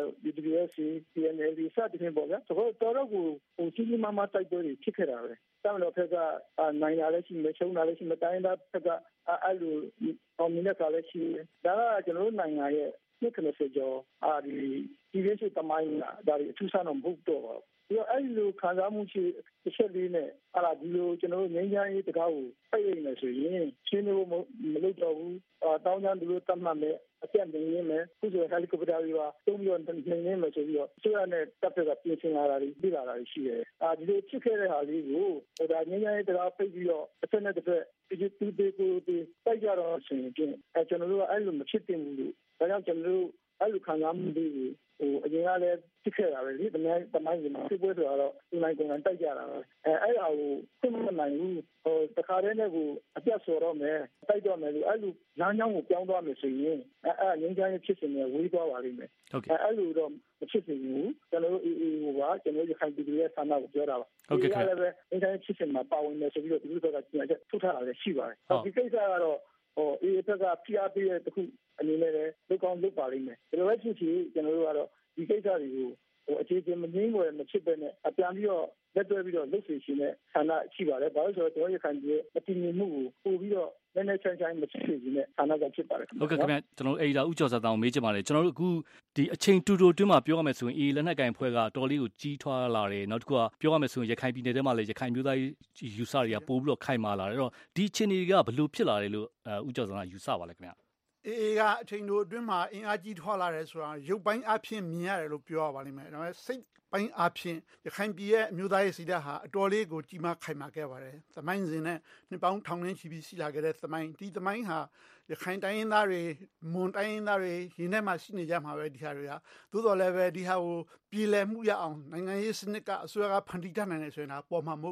UWSC PNL စတဲ့ပေါ်ကတော်တော်ကိုကြီးကြီးမားမားတိုက်ပွဲတွေဖြစ်ခဲ့တာပဲတောင်တော့ဖက်ကနိုင်လာလည်းရှိမချုံလာလည်းရှိမတိုင်းသားဖက်ကအဲ့လိုအောင်မြင်တဲ့ကားလည်းရှိဒါကကျွန်တော်တို့နိုင်ငံရဲ့90ကျော်ဒီပြည်ရေးစစ်တမိုင်းကဒါတွေအထူးဆန်းတော့မဟုတ်တော့ပါဘူးအဲ့လိုခံစားမှုရှိတစ်ချက်လေးနဲ့ဒီလိုကျွန်တော်တို့ငင်းချမ်းရေးတကားကိုပိတ်နေမယ်ဆိုရင်ရှင်းလို့မလုပ်တော့ဘူးတောင်းချမ်းသူတို့တတ်မှတ်မယ်အပြတ်နေနေမယ်ခုဆိုဟယ်လီကော်ပတာတွေပါတုံးပြီးတော့နေနေမယ်ဆိုပြီးတော့ဆိုရတဲ့တပ်တွေကပြင်ဆင်လာတာတွေပြည်လာတာတွေရှိတယ်ဒီလိုဖြစ်ခဲ့တဲ့ဟာလေးကိုဒါငင်းချမ်းရေးတကားပိတ်ပြီးတော့တစ်ချက်နဲ့တစ်ချက်ဒီကိုတိုက်ကြတော့ဆိုရင်ကျွန်တော်တို့ကအဲ့လိုမဖြစ်သင့်ဘူးလို့ဒါကြောင့်ကျွန်တော်တို့အဲ့လိုခံစားမှုတွေကိုအရင်ကလည်းဖြစ်ခဲ့တာပဲလေတမိုင်းမှာဖြစ်ပွဲဆိုတော့ဒီနိုင်ကုန်တိုက်ကြတာပဲအဲ့ဒါကိုသိမနိုင်ဘူးတခါတည်းနဲ့ကိုအပြတ်ဆိုတော့မယ်တိုက်တော့မယ်လို့အဲ့လိုလမ်းကြောင်းကိုပြောင်းသွားမယ်ဆိုရင်ငင်းချမ်းရေးဖြစ်စဉ်နဲ့ဝေးသွားပါလိမ့်မယ်အဲ့လိုတော့မဖြစ်စေဘူးကျွန်တော်တို့အေးဟိုပါကျွန်တော်ရခိုင်ပြည်သူရဲ့ဆန္ဒကိုပြောတာပါဟုတ်ကဲ့ခင်ဗျာလည်းငင်းချမ်းရေးဖြစ်စဉ်မှာပါဝင်မယ်ဆိုပြီးတော့ဒီလိုတော့ကျန်ချက်ထုတ်ထားတာလည်းရှိပါတယ်ဒီကိစ္စကတော့အေးဘက်က PRP ရဲ့တခုအနေနဲ့လည်းလုပ်ကောင်းလုပ်ပါလိမ့်မယ်ဒါလိုပဲဖြစ်ဖြစ်ကျွန်တော်တို့ကတော့ဒီကိစ္စတွေကိုအခြေအကျမငင်းွယ်မဖြစ်ပဲနဲ့အပြန်ပြီးတော့လက်တွဲပြီးတော့လုပ်စီရှင်တဲ့ဆန္ဒရှိပါတယ်ဘာလို့ဆိုတော့ကျွန်တော်ရခိုင်ပြည်အတည်ငြိမ်မှုကိုပို့ပြီးတော့နည်းနည်းချမ်းချမ်းမဖြစ်စေချင်တဲ့ဆန္ဒကဖြစ်ပါတယ်ဟုတ်ကဲ့ခင်ဗျကျွန်တော်အဲ့ဒါဥကျော်စာတောင်မေးချင်ပါတယ်ကျွန်တော်တို့အခုဒီအချိန်တူတွင်းမှာပြောရမယ်ဆိုရင်အေးလက်နက်ကင်ဖွဲ့ကတော်လေးကိုကြီးထွားလာတယ်နောက်တစ်ခုကပြောရမယ်ဆိုရင်ရခိုင်ပြည်နယ်ထဲမှာလည်းရခိုင်မျိုးသားယူဆတွေကပို့ပြီးတော့ခိုင်မာလာတယ်အဲ့တော့ဒီအချိန်တွေကဘယ်လိုဖြစ်လာတယ်လို့ဥကျော်စာကယူဆပါလဲခင်ဗျအေးကအချိန်တို့အတွင်းမှာအင်အားကြီးထွားလာတယ်ဆိုတာရုပ်ပိုင်းအဖြစ်မြင်ရတယ်လို့ပြောရပါလိမ့်မယ်ဒါပေမဲ့စိတ်ပိုင်းအဖြစ်ရခိုင်ပြည်ရဲ့အမျိုးသားရေးစိတ်ဓာတ်ဟာအတော်လေးကိုကြီးမားခိုင်မာခဲ့ပါတယ်သမိုင်းစဉ်နဲ့နှစ်ပေါင်းထောင်နဲ့ချီပြီးရှိလာခဲ့တဲ့သမိုင်းဒီသမိုင်းဟာရခိုင်တိုင်းရင်းသားတွေမွန်တိုင်းရင်းသားတွေရင်းထဲမှာရှိနေကြမှာပဲဒီဟာတွေကသို့တော်လည်းပဲဒီဟာကိုပြည်လည်မှုရအောင်နိုင်ငံရေးစနစ်ကအစိုးရကဖန်တီးထားနိုင်တယ်ဆိုရင်တော့ပေါ်မှာမဟုတ်ဘူး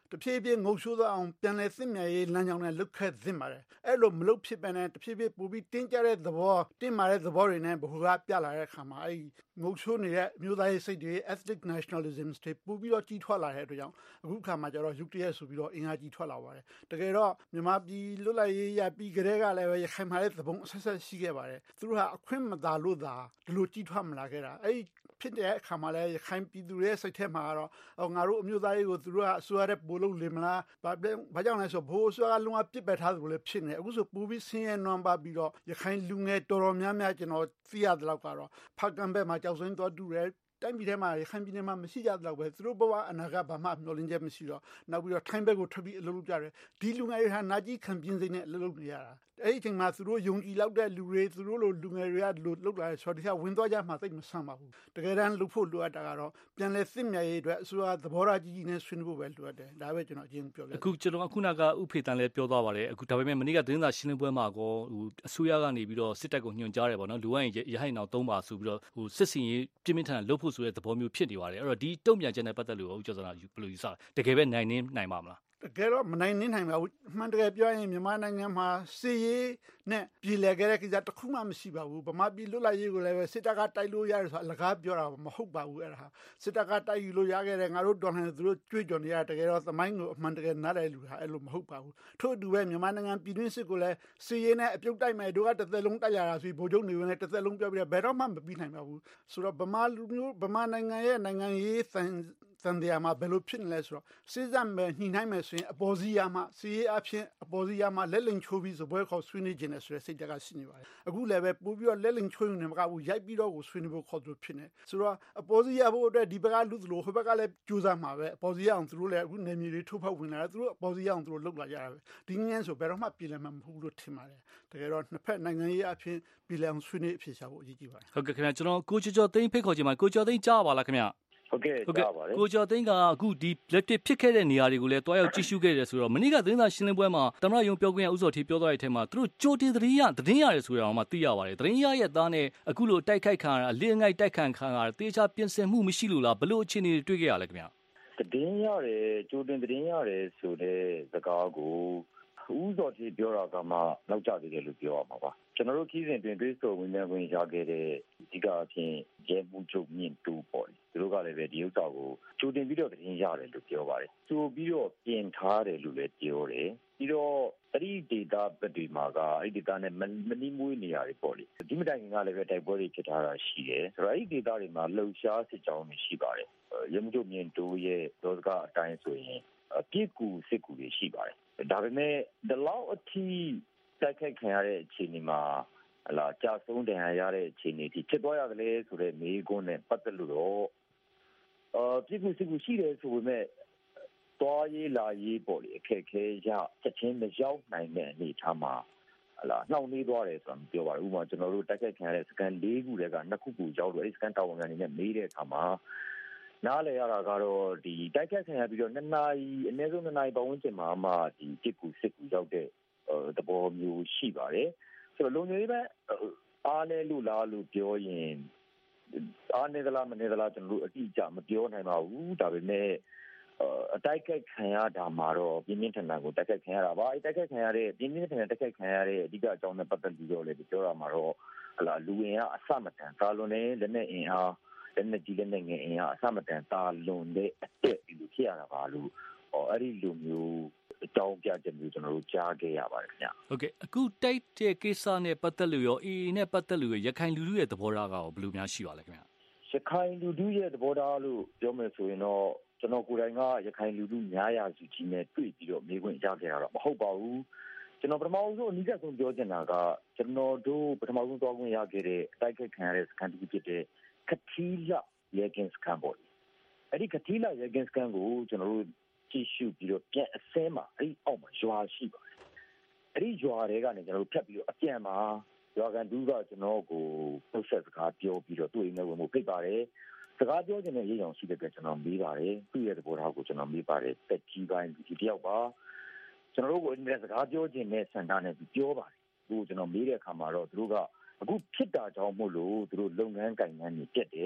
တဖြည်းဖြည်းငုံဆိုးသွားအောင်ပြန်လည်စစ်မြဲရေးလမ်းကြောင်းနဲ့လုတ်ခတ်သင့်ပါတယ်အဲ့လိုမလုတ်ဖြစ်ပဲနဲ့တဖြည်းဖြည်းပိုပြီးတင်းကျပ်တဲ့သဘောတင်းမာတဲ့သဘောတွေနဲ့ဘ ഹു ကပြလာတဲ့အခါမှာအဲ့ငုံဆိုးနေတဲ့မျိုးသားရေးစိတ်တွေ ethnic nationalism တွေပိုပြီးတော့ကြီးထွားလာတဲ့အတွက်ကြောင့်အခုခါမှာကျတော့ရုတ်တရက်ဆိုပြီးတော့အင်အားကြီးထွားလာပါတယ်တကယ်တော့မြန်မာပြည်လွတ်လပ်ရေးရပြီးကြတဲ့ကလည်းပဲရခိုင်မှာလည်းသဘုံဆက်ဆက်ရှိခဲ့ပါတယ်သူတို့ဟာအခွင့်မသာလို့သာဒီလိုကြီးထွားမလာခဲ့တာအဲ့ဖြစ်တဲ့အခါမှာလည်းရခိုင်ပြည်သူတွေစိတ်ထဲမှာတော့ငါတို့အမျိုးသားရေးကိုသူတို့ကအစိုးရတဲ့ပို့လို့လေမလားဘာကြောင့်လဲဆိုဘိုးအစိုးရကလုံးဝပြစ်ပယ်ထားသလိုလည်းဖြစ်နေအခုဆိုပူပြီးဆင်းရဲနွမ်းပါပြီးတော့ရခိုင်လူငယ်တော်တော်များများကျွန်တော်သိရတဲ့လောက်ကတော့ဖကံဘက်မှာကြောက်စင်းတော်တူတယ်တိုင်းပြည်ထဲမှာရခိုင်ပြည်နယ်မှာမရှိကြတော့ပဲသူတို့ဘဝအနာဂတ်ဘာမှမျှော်လင့်ချက်မရှိတော့နောက်ပြီးတော့ထိုင်းဘက်ကိုထွက်ပြီးအလုပ်လုပ်ကြတယ်ဒီလူငယ်တွေဟာနာကြီးခံပြင်းစိမ့်နဲ့အလုပ်လုပ်နေရတာအဲ့ဒီအချိန်မှာသူတို့ယုံကြည်လောက်တဲ့လူတွေသူတို့လိုလူငယ်တွေကလုပ်လာတဲ့ဆိုတော့ဝင်သွားကြမှာသိမဆန်းပါဘူးတကယ်တမ်းလုပ်ဖို့လိုအပ်တာကတော့ပြန်လဲစစ်မြဲရေးအတွက်အစိုးရသဘောထားကြီးကြီးနဲ့ဆွေးနွေးဖို့ပဲလိုအပ်တယ်ဒါပဲကျွန်တော်အရင်ပြောခဲ့အခုကျွန်တော်ခုနကဥဖေတန်လည်းပြောသွားပါတယ်အခုဒါပေမဲ့မနေ့ကသတင်းစာရှင်းလင်းပွဲမှာကောအစိုးရကနေပြီးတော့စစ်တပ်ကိုညွှန်ကြားတယ်ပေါ့နော်လူဝိုင်းရဟိုင်အောင်3ပါဆိုပြီးတော့စစ်စင်ရေးပြင်းပြင်းထန်ထန်လုပ်ဖို့ဆိုတဲ့သဘောမျိုးဖြစ်နေပါတယ်အဲ့တော့ဒီတုံ့ပြန်ချက်နဲ့ပတ်သက်လို့ဦးကျော်စနာဘယ်လိုယူဆလဲတကယ်ပဲနိုင်ပါမလားတကယ်တော့မနိုင်နိုင်ပါဘူးအမှန်တကယ်ပြောရင်မြန်မာနိုင်ငံမှာစစ်ရေးနဲ့ပြည်လည်ခဲ့တဲ့ကိစ္စတစ်ခုမှမရှိပါဘူးဗမာပြည်လွတ်လပ်ရေးကိုလည်းပဲစစ်တပ်ကတိုက်လို့ရတယ်ဆိုတာအလကားပြောတာမဟုတ်ပါဘူးအဲ့ဒါစစ်တပ်ကတိုက်ယူလို့ရခဲ့တယ်ငါတို့တော်လှန်သူတို့ကြွေးကြော်နေရတကယ်တော့သမိုင်းကိုအမှန်တကယ်နားလည်လူဟာအဲ့လိုမဟုတ်ပါဘူးထို့အတူပဲမြန်မာနိုင်ငံပြည်တွင်းစစ်ကိုလည်းစစ်ရေးနဲ့အပြုတ်တိုက်မယ်တို့ကတစ်သက်လုံးတိုက်ရတာဆိုပြီးဗိုလ်ချုပ်နေဝင်လည်းတစ်သက်လုံးပြောပြီးတော့ဘယ်တော့မှမပြီးနိုင်ပါဘူးဆိုတော့ဗမာလူမျိုးဗမာနိုင်ငံရဲ့နိုင်ငံရေးသံတရားမှာဘယ်လိုဖြစ်နေလဲဆိုတော့စစ်စံမဲ့ညှိနှိုင်းမယ်ဆိုရင်အပေါ်စီးရမှစီးရေးအဖြစ်အပေါ်စီးရမှလက်လင်ချိုးပြီးစပွဲခေါ်ဆွေးနွေးခြင်းနဲ့ဆိုတဲ့စိတ်ဓာတ်ကရှိနေပါတယ်အခုလည်းပဲပို့ပြီးတော့လက်လင်ချိုးနေမှာကဘူးရိုက်ပြီးတော့ကိုဆွေးနွေးဖို့ခေါ်သူဖြစ်နေဆိုတော့အပေါ်စီးရဖို့အတွက်ဒီဘက်ကလူသလိုဟိုဘက်ကလည်းကြိုးစားမှာပဲအပေါ်စီးရအောင်သူတို့လည်းအခုနေမြေတွေထိုးဖောက်ဝင်လာတယ်သူတို့အပေါ်စီးရအောင်သူတို့လှုပ်လာကြတာပဲဒီငန်းဆိုဘယ်တော့မှပြည်လည်မှာမဟုတ်လို့ထင်ပါတယ်တကယ်တော့နှစ်ဖက်နိုင်ငံရေးအဖြစ်ပြည်လည်အောင်ဆွေးနွေးအဖြစ်ရှာဖို့အရေးကြီးပါတယ်ဟုတ်ကဲ့ခင်ဗျာကျွန်တော်ကိုကျော်သိန်းဖိတ်ခေါ်ခြင်းမှာကိုကျော်သိန်းကြားပါလားခင်ဗျာဟုတ်ကဲ့ကြားပါတယ်ကိုကျော်သိန်းကအခုဒီလက်တစ်ဖြစ်ခဲ့တဲ့နေရာတွေကိုလည်းတွားရောက်ကြည့်ရှုခဲ့တယ်ဆိုတော့မနေ့ကသတင်းစာရှင်းလင်းပွဲမှာသမ္မတရုံးပြောခွင့်ရဦးစောထီပြောသွားတဲ့အထက်မှာသူတို့ကြိုတင်သတင်းရတယ်ဆိုတော့မှသိရပါတယ်သတင်းရရဲ့သားနဲ့အခုလိုတိုက်ခိုက်ခံရတာအလင်းငိုက်တိုက်ခံရတာတေချာပြင်ဆင်မှုမရှိလို့လားဘလို့အခြေအနေတွေတွေ့ခဲ့ရလဲခင်ဗျာသတင်းရတယ်ကြိုတင်သတင်းရတယ်ဆိုတဲ့စကားကိုဦးစောထီပြောတာကမှနောက်ကျသေးတယ်လို့ပြောရမှာပါကျွန်တော်တို့ခီးစဉ်တွင်တွေးဆိုဝင်ဝင်ရခဲ့တဲ့အဓိကအဖြစ်ရဲမှုချုပ်မြင့်တူပေါ့သူတို့ကလည်းပဲဒီဥစ္စာကိုကြိုတင်ပြီးတော့သတင်းရတယ်လို့ပြောပါတယ်ဆိုပြီးတော့ပြင်ထားတယ်လို့လည်းပြောတယ်ပြီးတော့အဲ့ဒီဒေတာဘက်တွေမှာကအဲ့ဒီဒေတာနဲ့မနီးမွေးနေရတယ်ပေါ့လေဒီမတိုင်ခင်ကလည်းပဲတိုက်ပွဲတွေဖြစ်ထားတာရှိတယ်ဆိုတော့အဲ့ဒီဒေတာတွေမှာလှုပ်ရှားစစ်ကြောင်းတွေရှိပါတယ်ရဲမှုချုပ်မြင့်တူရဲ့ဒေါသကအတိုင်းဆိုရင်ပြစ်ကူစစ်ကူတွေရှိပါတယ်ဒါပေမဲ့ဒီလောက်အထိတိုက်ခိုက်ခံရတဲ့အခြေအနေမှာကြာဆုံးဒဏ်ရာရတဲ့အခြေအနေที่ဖြစ်သွားရတယ်လေဆိုတဲ့မေးခွန်းနဲ့ပတ်သက်လို့တော့ပြစ်ကူစစ်ကူရှိတယ်ဆိုပေမဲ့တွားရေးလာရေးပေါ့လေအခက်ခဲရချက်ချင်းမရောက်နိုင်တဲ့အနေအထားမှာနှောင့်နှေးသွားတယ်ဆိုတာပြောပါတယ်ဥပမာကျွန်တော်တို့တိုက်ခိုက်ခံရတဲ့စကန်၄ခုတည်းက2ခုကိုရောက်တော့အဲဒီစကန်တာဝန်ခံတွေနဲ့မေးတဲ့အခါမှာနားလည်ရတာကတော့ဒီတိုက်ခိုက်ခံရပြီးတော့2နာရီအနည်းဆုံး2နာရီပတ်ဝန်းကျင်မှာမှဒီပြစ်ကူစစ်ကူရောက်တဲ့သဘောမျိုးရှိပါတယ်ဆိုတော့လုံခြုံရေးပဲအားနည်းလို့လားလို့ပြောရင်အားနည်းသလားမနည်းသလားကျွန်တော်တို့အတိအကျမပြောနိုင်ပါဘူးဒါပေမဲ့အတိုက်ခိုက်ခံရတာမှာတော့ပြင်းပြင်းထန်ထန်ကိုတိုက်ခိုက်ခံရတာပါအဲတိုက်ခိုက်ခံရတဲ့ပြင်းပြင်းထန်ထန်တိုက်ခိုက်ခံရတဲ့အဓိကအကြောင်းနဲ့ပတ်သက်ပြီးတော့လည်းပြောရမှာတော့လူဝင်ကအစမတန်ကာလွန်တဲ့လက်နဲ့အင်အားလက်နဲ့ကြီးလက်နဲ့ငယ်အင်အားအစမတန်ကာလွန်တဲ့အတက်ဒီလိုဖြစ်ရတာပါလို့အဲ့ဒီလိုမျိုးအကြောင်းပြချက်မျိုးကျွန်တော်တို့ကြားခဲ့ရပါတယ်ခင်ဗျဟုတ်ကဲ့အခုတိုက်တဲ့ကိစ္စနဲ့ပတ်သက်လို့ရော AA နဲ့ပတ်သက်လို့ရခိုင်လူထုရဲ့သဘောထားကရောဘယ်လိုများရှိပါလဲခင်ဗျရခိုင်လူထုရဲ့သဘောထားလို့ပြောမယ်ဆိုရင်တော့ကျွန်တော်ကိုယ်တိုင်ကရခိုင်လူထုများရာစုကြီးနဲ့တွေ့ပြီးတော့မေးခွန်းကြားခဲ့တာတော့မဟုတ်ပါဘူးကျွန်တော်ပထမဆုံးအနည်းဆုံးပြောချင်တာကကျွန်တော်တို့ပထမဆုံးသွားခွင့်ရခဲ့တဲ့အတိုက်ခိုက်ခံရတဲ့စကန်တူဖြစ်တဲ့ခတိလရဲကင်းစကန်ပေါ့အဲ့ဒီခတိလရဲကင်းစကန်ကိုကျွန်တော်တို့ကြည့်ရှုပြီးတော့ပြန်အစဲမှာအဲ့ဒီအောက်မှာရွာရှိပါတယ်အဲ့ဒီရွာတွေကနေကျွန်တော်တို့ဖြတ်ပြီးတော့အပြန်မှာရွာကန်တူကကျွန်တော်ကို process စကားပြောပြီးတော့တွေ့နေဝင်မှုဖိတ်ပါတယ်စကားပြောခြင်းနဲ့ရေးအောင်ရှိတဲ့အတွက်ကျွန်တော်မေးပါတယ်သူ့ရဲ့သဘောထားကိုကျွန်တော်မေးပါတယ်တက်ကြီးပိုင်းဒီတယောက်ပါကျွန်တော်တို့ကိုစကားပြောခြင်းနဲ့စံတာနဲ့ပြောပါတယ်သူကျွန်တော်မေးတဲ့အခါမှာတော့သူတို့ကအခုဖြစ်တာကြောင့်မို့လို့သူတို့လုပ်ငန်းကိုင်ငန်းတွေတက်တယ်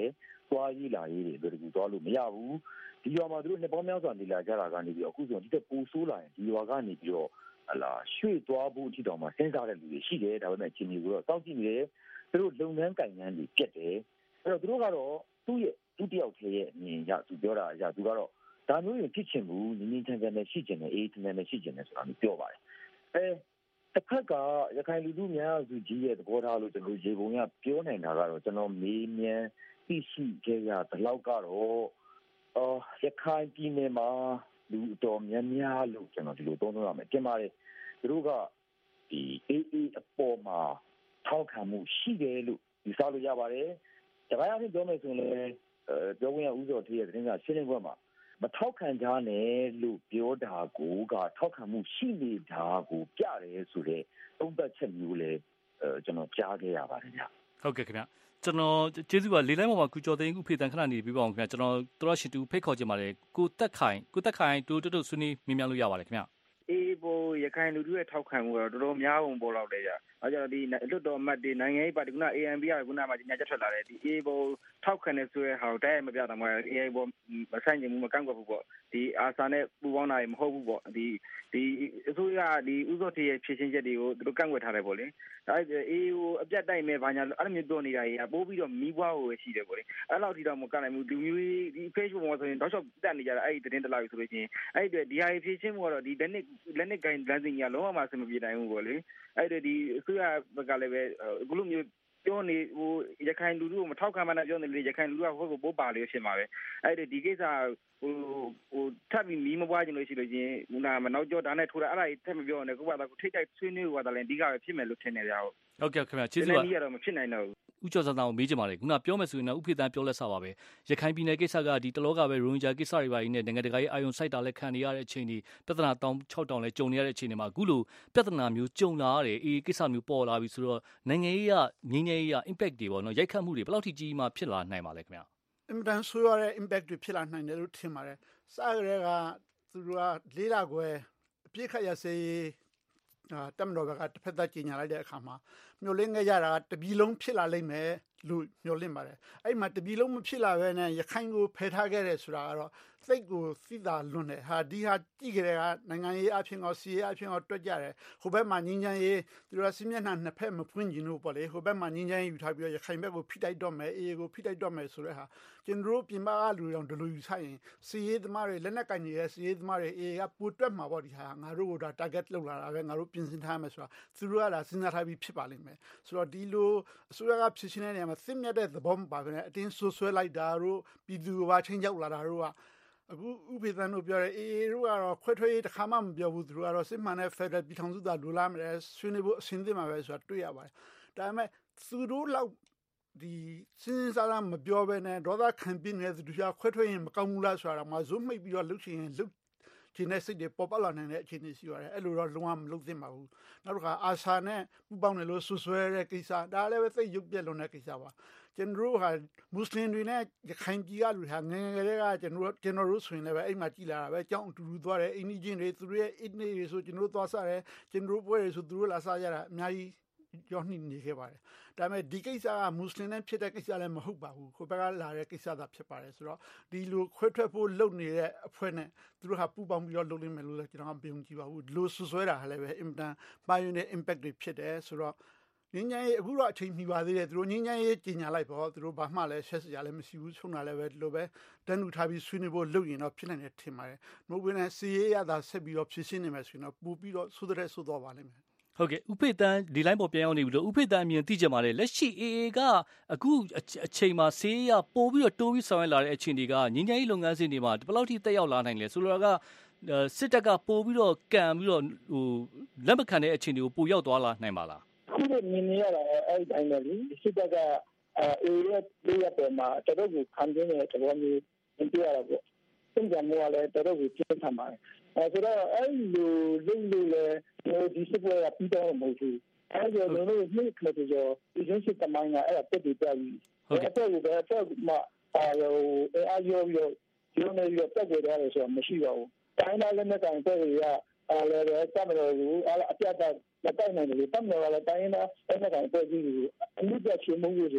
သွားရေးလာရေးတွေတို့သွားလို့မရဘူးဒီရွာမှာတို့နှစ်ပေါင်းများစွာနေလာကြတာကနေပြီးအခုဆိုဒီတက်ပူဆိုးလာရင်ဒီရွာကနေပြီးတော့ရွှေ့သွားဖို့အထိတောင်မှစဉ်းစားတဲ့လူတွေရှိတယ်ဒါပေမဲ့ချင်းမျိုးတော့စောင့်ကြည့်နေတယ်သူတို့လုပ်ငန်းကိုင်ငန်းတွေပြတ်တယ်အဲ့တော့သူတို့ကတော့သူ့တယောက်တည်းရဲ့အမြင်ရသူပြောတာအရသူကတော့ဒါမျိုးရင်ဖြစ်ချင်ဘူးငင်းငင်းချမ်းချမ်းနဲ့ရှိချင်တယ်အေးချမ်းချမ်းနဲ့ရှိချင်တယ်ဆိုတာမျိုးပြောပါတယ်တစ်ခါကရခိုင်လူထုများစုကြီးရဲ့သဘောထားလို့ကျွန်တော်ရေပုံရပြောနိုင်တာကတော့ကျွန်တော်မေးမြန်းသိရှိခဲ့ရတဲ့လောက်ကတော့ရခိုင်ပြည်နယ်မှာလူတော်များများလို့ကျွန်တော်ဒီလိုသုံးရမယ်ကျင်ပါတယ်သူတို့ကဒီအေးအပေါ်မှာထောက်ခံမှုရှိတယ်လို့ယူဆလို့ရပါတယ်ဒါပေမဲ့ပြောမယ်ဆိုရင်ပြောဝင်ရဥစောထေးရဲ့သတင်းစာရှင်းလင်းပွဲမှာမထောက်ခံကြနဲ့လို့ပြောတာကိုကထောက်ခံမှုရှိနေတာကိုပြတယ်ဆိုတော့သုံးသပ်ချက်မျိုးလဲကျွန်တော်ကြားခဲ့ရပါတယ်ဗျဟုတ်ကဲ့ခင်ဗျကျွန်တော်ကျေးဇူးပါလေလိုင်းပေါ်မှာကုကျော်သိန်းဥဖေတန်ခဏနေပြီးပါအောင်ခင်ဗျကျွန်တော်တို့ရှင်တူဖိတ်ခေါ်ကြပါတယ်ကိုတက်ခိုင်တူတူဆွေးနွေးမြင်များလို့ရပါတယ်ခင်ဗျအေးဘိုရခိုင်လူထုရဲ့ထောက်ခံမှုကတော့တော်တော်များပုံပေါ်လောက်တယ်ကြာ။အဲကြောင့်ဒီလွတ်တော်မှတ်တွေနိုင်ငံရေးပါတီက ANP ကကမှညချက်ထွက်လာတယ်ဒီအေးဘိုထောက်ခံနေဆိုရဲဟာတိုက်ရိုက်မပြတာမှအေးဘိုမဆိုင်ချင်ဘူးမကန့်ကွက်ဘူးပေါ့ဒီအာဆာနဲ့ပူပေါင်းတာမဟုတ်ဘူးပေါ့ဒီအစိုးရဒီဥစောထေးရဲ့ဖြည့်ချင်းချက်တွေကိုသူတို့ကန့်ကွက်ထားတယ်ပေါ့လေ။ဒါအေးဟိုအပြတ်တိုက်မဲ့ဘာညာအဲ့လိုမျိုးပြောနေတာကြီးပိုးပြီးတော့မီးပွားကိုရှိတယ်ပေါ့လေ။အဲ့လောက်ထိတော့မကန့်နိုင်ဘူးလူမျိုးဒီ Facebook ပေါ်မှာဆိုရင်တောက်လျှောက်တက်နေကြတာအဲ့ဒီသတင်းတလောက်ဆိုလို့ရှိရင်အဲ့ဒီဒီဟာဖြည့်ချင်းမှုကတော့ဒီလက်နက်ကိုင်လမ်းစဉ်ကြီးကလုံးဝမဆင်မပြေနိုင်ဘူးပေါ့လေအဲ့ဒါဒီအစိုးရဘက်ကလည်းပဲအခုလိုမျိုးပြောနေဟိုရခိုင်လူထုကိုမထောက်ခံမှန်းပြောနေလေရခိုင်လူထုကဟိုကိုပိုးပါလို့ဖြစ်မှာပဲအဲ့ဒါဒီကိစ္စဟိုထပ်ပြီးမီးမပွားခြင်းလို့ရှိလို့ချင်းခုနမနောက်ကျောဒါနဲ့ထိုးတာအဲ့ဒါကြီးထပ်မပြောနဲ့ကိုကထိတ်တိုက်ဆွေးနွေးသွားတယ်လည်းအဓိကပဲဖြစ်မယ်လို့ထင်နေကြဟုတ်ကဲ့ခင်ဗျကျေးဇူးပါဒီကတော့မဖြစ်နိုင်တော့ဘူးဦးကျော်စံတောင်ကိုမေးကြပါလေခုနပြောမယ်ဆိုရင်တော့ဥဖေတန်ပြောလက်စားပါပဲရခိုင်ပြည်နယ်ကိစ္စကဒီတလောကပဲရိုဟင်ဂျာကိစ္စတွေပါနေနိုင်ငံတကာရဲ့အာယုံစိုက်တာလည်းခံနေရတဲ့အချိန်ဒီပြဿနာတောင်6တောင်လည်းကြုံနေရတဲ့အချိန်တွေမှာအခုလိုပြဿနာမျိုးကြုံလာရတယ်အေးကိစ္စမျိုးပေါ်လာပြီဆိုတော့နိုင်ငံရေးကငြိမ်းချမ်းရေးက impact တွေပေါ့နော်ရိုက်ခတ်မှုတွေဘယ်လောက်ထိကြီးမှဖြစ်လာနိုင်ပါလဲခင်ဗျအင်မတန်ဆိုးရတဲ့ impact တွေဖြစ်လာနိုင်တယ်လို့ထင်ပါတယ်စရတဲ့ကသူတို့ကလေးလာခွဲအပြစ်ခတ်ရစေတမတော်ကတစ်ဖက်သက်ကြီးညာလိုက်တဲ့အခါမှာမျိုးလင်းခဲ့ကြတာတပြီလုံးဖြစ်လာလိမ့်မယ်လို့မျိုးလင်းပါတယ်အဲ့မှာတပြီလုံးမဖြစ်လာဘဲနဲ့ရခိုင်ကိုဖယ်ထားခဲ့တယ်ဆိုတာကတော့စိတ်ကိုသိတာလွန်တယ်ဟာဒီဟာကြည့်ကြတဲ့ကနိုင်ငံရေးအဖြစ်ကောစီရေးအဖြစ်ကောတွက်ကြတယ်ဟိုဘက်မှာငင်းချမ်းရေးသူတို့ကစီးမျက်နှာနှစ်ဖက်မဖွင့်ကျင်လို့ပေါ့လေဟိုဘက်မှာငင်းချမ်းရေးယူထားပြီးတော့ရခိုင်ဘက်ကိုဖိတိုက်တော့မယ်အေးကိုဖိတိုက်တော့မယ်ဆိုတဲ့ဟာကျွန်တော်တို့ပြင်ပကလူတွေတော့ဒီလိုယူဆိုင်ရင်စီရေးသမားတွေလက်နက်ကင်နေတဲ့စီရေးသမားတွေအေးကပိုတွက်မှာပေါ့ဒီဟာငါတို့ကိုဒါ target လောက်လာတာပဲငါတို့ပြင်ဆင်ထားမယ်ဆိုတာသူတို့ကဒါစဉ်းစားထားပြီးဖြစ်ပါလိမ့်မယ်ဆိုတော့ဒီလိုအစိုးရကဖြစ်ရှင်တဲ့နေရာမှာစစ်မြတ်တဲ့သဘောမပါဘဲနဲ့အတင်းဆွဲလိုက်တာတို့ပြည်သူကချင်းကြောက်လာတာတို့ကအခုဥပေသန်တို့ပြောတယ်အေးတို့ကတော့ခွဲထွက်ရေးတစ်ခါမှမပြောဘူးသူတို့ကတော့စစ်မှန်တဲ့ Federal ပြည်ထောင်စုသားလိုလားမယ်ဆွေးနွေးဖို့အဆင်သင့်မှာပဲဆိုတာတွေ့ရပါတယ်ဒါပေမဲ့သူတို့လောက်ဒီစဉ်းစားလာမပြောဘဲနဲ့ဒေါသခံပြနေတဲ့သူတို့ခွဲထွက်ရင်မကောင်းဘူးလားဆိုတာမှဇွတ်မိတ်ပြီးတော့လှုပ်ချင်ရင်လှုပ်ကျင်းတဲ့စိတ်တွေပေါ်ပေါက်လာနိုင်တဲ့အခြေအနေရှိပါတယ်အဲ့လိုတော့လုံးဝမလုပ်သင့်ပါဘူးနောက်တစ်ခါအာဆာနဲ့ပူပေါင်းတယ်လို့ဆွဆွဲတဲ့ကိစ္စဒါလည်းပဲသိရုပ်ပြက်လွန်တဲ့ကိစ္စပါကျွန်တော်တို့ဟာမွတ်စလင်တွေနဲ့ရခိုင်ပြည်ကလူဟာငယ်ငယ်လေးကကျွန်တော်တို့ဆိုရင်လည်းပဲအဲ့မှာကြည်လာတာပဲအကြောင်းအတူတူသွားတယ်အိန္ဒိချင်းတွေသူတို့ရဲ့အိန္ဒိတွေဆိုကျွန်တော်တို့သွားစားတယ်ကျွန်တော်တို့ပွဲတွေဆိုသူတို့လာစားကြတာအများကြီးကြောင်းနှိနေခဲ့ပါတယ်ဒါပေမဲ့ဒီကိစ္စကမွတ်စလင်နဲ့ဖြစ်တဲ့ကိစ္စလည်းမဟုတ်ပါဘူးခိုးဘက်ကလာတဲ့ကိစ္စသာဖြစ်ပါတယ်ဆိုတော့ဒီလိုခွဲထွက်ဖို့လုပ်နေတဲ့အဖွဲ့နဲ့သူတို့ဟာပူပေါင်းပြီးတော့လုပ်လိမ့်မယ်လို့လည်းကျွန်တော်မယုံကြည်ပါဘူးဒီလိုဆွဲတာလည်းပဲအင်မတန်ပါရင်တဲ့ impact တွေဖြစ်တယ်ဆိုတော့ငင်းညရေးအခုတော့အချိန်မီပါသေးတယ်သူတို့ငင်းညရေးကြီးညာလိုက်ပေါ့သူတို့ဘာမှလည်းဆက်စရာလည်းမရှိဘူးဆုံးတာလည်းပဲဒီလိုပဲတန်းတူထားပြီးဆွေးနွေးဖို့လုပ်ရင်တော့ဖြစ်နိုင်တယ်ထင်ပါတယ်မဟုတ်ဘဲနဲ့စီရေးရတာဆက်ပြီးတော့ဖြစ်ရှင်းနေမယ်ဆိုရင်တော့ပို့ပြီးတော့ဆိုတဲ့ဆိုတော့ပါလိမ့်မယ်ဟုတ်ကဲ့ဥဖေတန်ဒီလိုင်းပေါ်ပြန်ရောက်နေပြီလို့ဥဖေတန်အမြင်သိကြပါလေလက်ရှိ AA ကအခုအချိန်မှာဆေးရပို့ပြီးတော့တိုးပြီးဆောင်ရွက်လာတဲ့အချိန်တွေကငင်းညရေးလုပ်ငန်းစဉ်တွေမှာဘယ်လောက်ထိတက်ရောက်လာနိုင်လဲဆိုလိုတာကစစ်တပ်ကပို့ပြီးတော့ကံပြီးတော့ဟိုလက်မခံတဲ့အချိန်တွေကိုပို့ရောက်သွားလာနိုင်ပါလားခုလိုမြင်နေရတာအဲ့ဒီတိုင်းပဲလေစစ်တပ်ကအေးရဲ့ပေါ်မှာတော်တော်ကိုခံပြနေတဲ့သဘောမျိုးသင်ပြရတာပေါ့သင်္ကြန်မျိုးကလည်းတော်တော်ကိုပြင်းထန်ပါတယ်ဆိုတော့အဲ့လိုလုပ်လို့လည်းဒီစစ်ပွဲကပြီးတော့မဟုတ်ဘူးအဲ့ဒီလိုမျိုးနှိမ့်ခလို့ဆိုဒီကျင်းစစ်တမိုင်းကအဲ့ဒါတက်ပြီးပြပြီးအဲ့ဒါကိုပဲဆက်မှာအားရောရုံးနေရတက်ကြတယ်ဆိုတော့မရှိပါဘူးတိုင်းသားလည်းနဲ့တိုင်တဲ့တွေကလည်းပဲတမတော်ကိုအပြတ်လက်တိုက်နိုင်တယ်တမတော်ကလည်းတိုင်းသားနဲ့တိုင်တဲ့ကြီးကိုအမှုပြချင်မှုကြီးဆိုတာ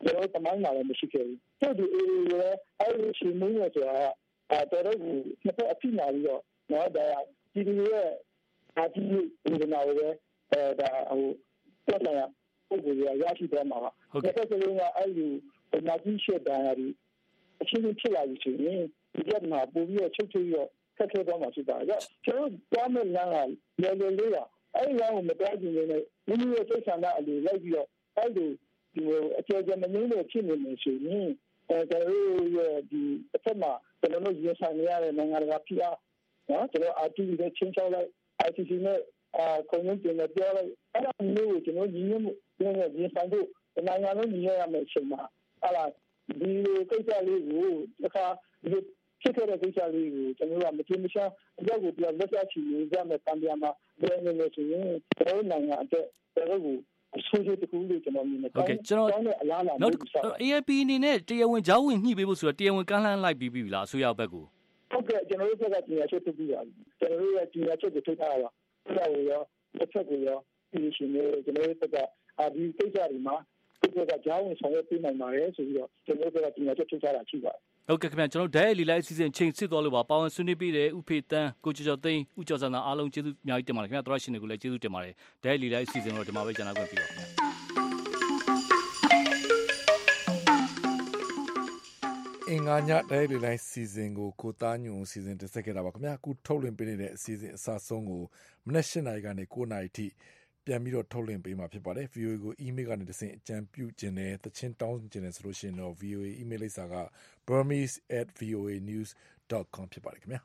ကျွန်တော်တမိုင်းမှာလည်းမရှိခဲ့ဘူးသူဒီအဲ့ဒီရှင်မင်းရဲ့ဆိုတာတော်တော်ကိုနှစ်ဖက်အဖြစ်လာပြီးတော့နော်ဒါဒီလိုရဲ့အတီးဒီနာဝဲဒါဟိုဆက်လာပုံစံရရှိသွားမှာပါဟုတ်ကဲ့ဆိုတော့အဲ့ဒီနာကြီးရှက်တာရီအချင်းချင်းဖြစ်လာပြီဆိုရင်ဒီကမှာပို့ပြီးချုပ်ချုပ်ရခက်ခဲသွားမှာဖြစ်ပါတယ်ကျွန်တော်သွားမဲ့လမ်းကလေလေလေးကအဲ့ဒီလမ်းကိုမတွားကြည့်နေနဲ့မိမိရဲ့စိတ်ဆန္ဒအလိုလိုက်ပြီးတော့အဲ့ဒီအခြေအကျမငြင်းလို့ဖြစ်နေနေဆိုရင်ကျွန်တော်ရဲ့ဒီအထက်မှာကျွန်တော်တို့ရဆိုင်ရတဲ့နိုင်ငံတကာဖိအားနော်ကျွန်တော် RTP နဲ့ချင်းချောက်လိုက် ICC နဲ့ကွန်မြူနတီနဲ့ပြောလိုက်အဲ့ဒါမျိုးကိုကျွန်တော်ညီညွတ်မှုရဆိုင်ဖို့နိုင်ငံလုံးညီညွတ်ရမယ့်အချိန်မှာအဲ့ဒါဒီကိစ္စလေးကိုတစ်ခါဒီဖြစ်ခဲ့တဲ့ကိစ္စလေးကိုကျွန်တော်ကမတင်မရှာအကြောက်ကိုပြန်လက်ချချီနေကြမယ်တံပြန်မှာပြန်နေလို့ဆိုရင်ကျွန်တော်နိုင်ငံအတွက်ကျွန်တော်ကိုအဆိုးတခုလို့ကျွန်တော်မြင်တယ်။ဟုတ်ကဲ့ကျွန်တော်အလားလာလို့ AAP အနေနဲ့တရားဝင်ကြောင်းဝင်ညှိပေးဖို့ဆိုတော့တရားဝင်ကမ်းလှမ်းလိုက်ပြီးပြီလားအစိုးရဘက်ကိုဟုတ်ကဲ့ကျွန်တော်တို့ဘက်ကကြီးရချက်ထုတ်ပြီးပါပြီ။ကျွန်တော်တို့ရဲ့ကြီးရချက်ကိုထုတ်ထားတာပါ။အဲ့ဒါကိုရောတစ်ချက်ကိုရောဒီရှင်နေကျွန်တော်တို့ဘက်ကဒီကိစ္စတွေမှာဒီကကြောင်းဝင်ဆောင်ရွက်ပေးနိုင်ပါတယ်ဆိုပြီးတော့ကျွန်တော်တို့ဘက်ကကြီးရချက်ထုတ်ထားတာရှိပါတယ်။ဟုတ်ကဲ့ခင်ဗျကျွန်တော်ဓာတ်ရိုက်လီလိုက်အစီအစဉ်ချိန်စစ်သွားလို့ပါပါဝင်ဆွေးနွေးပေးတယ်ဥဖေတန်းကိုကျော်ကျော်သိန်းဦးကျော်စံသာအားလုံးကျေးဇူးအများကြီးတင်ပါတယ်ခင်ဗျသရရှင်တွေကိုလည်းကျေးဇူးတင်ပါတယ်ဓာတ်ရိုက်လီလိုက်အစီအစဉ်တော့ဒီမှာပဲကျွန်တော်ခွင့်ပြုပါခင်ဗျအင်္ဂါညဓာတ်ရိုက်လီလိုက်စီစဉ်ကိုကိုသားညွန်စီစဉ်တင်ဆက်ခဲ့တာပါခင်ဗျအခုထုတ်လွှင့်ပေးနေတဲ့အစီအစဉ်အစဆုံးကိုမနက်၈နာရီကနေ9နာရီထိပြန်ပြီးတော့ထုတ်လွှင့်ပေးမှာဖြစ်ပါတယ် VOA ကို email ကနေတဆင့်အကြံပြုခြင်းနဲ့တခြင်းတောင်းခြင်းနဲ့ဆိုလို့ရှိရင်တော့ VOA email လိပ်စာက burmese@voanews.com ဖြစ်ပါတယ်ခင်ဗျာ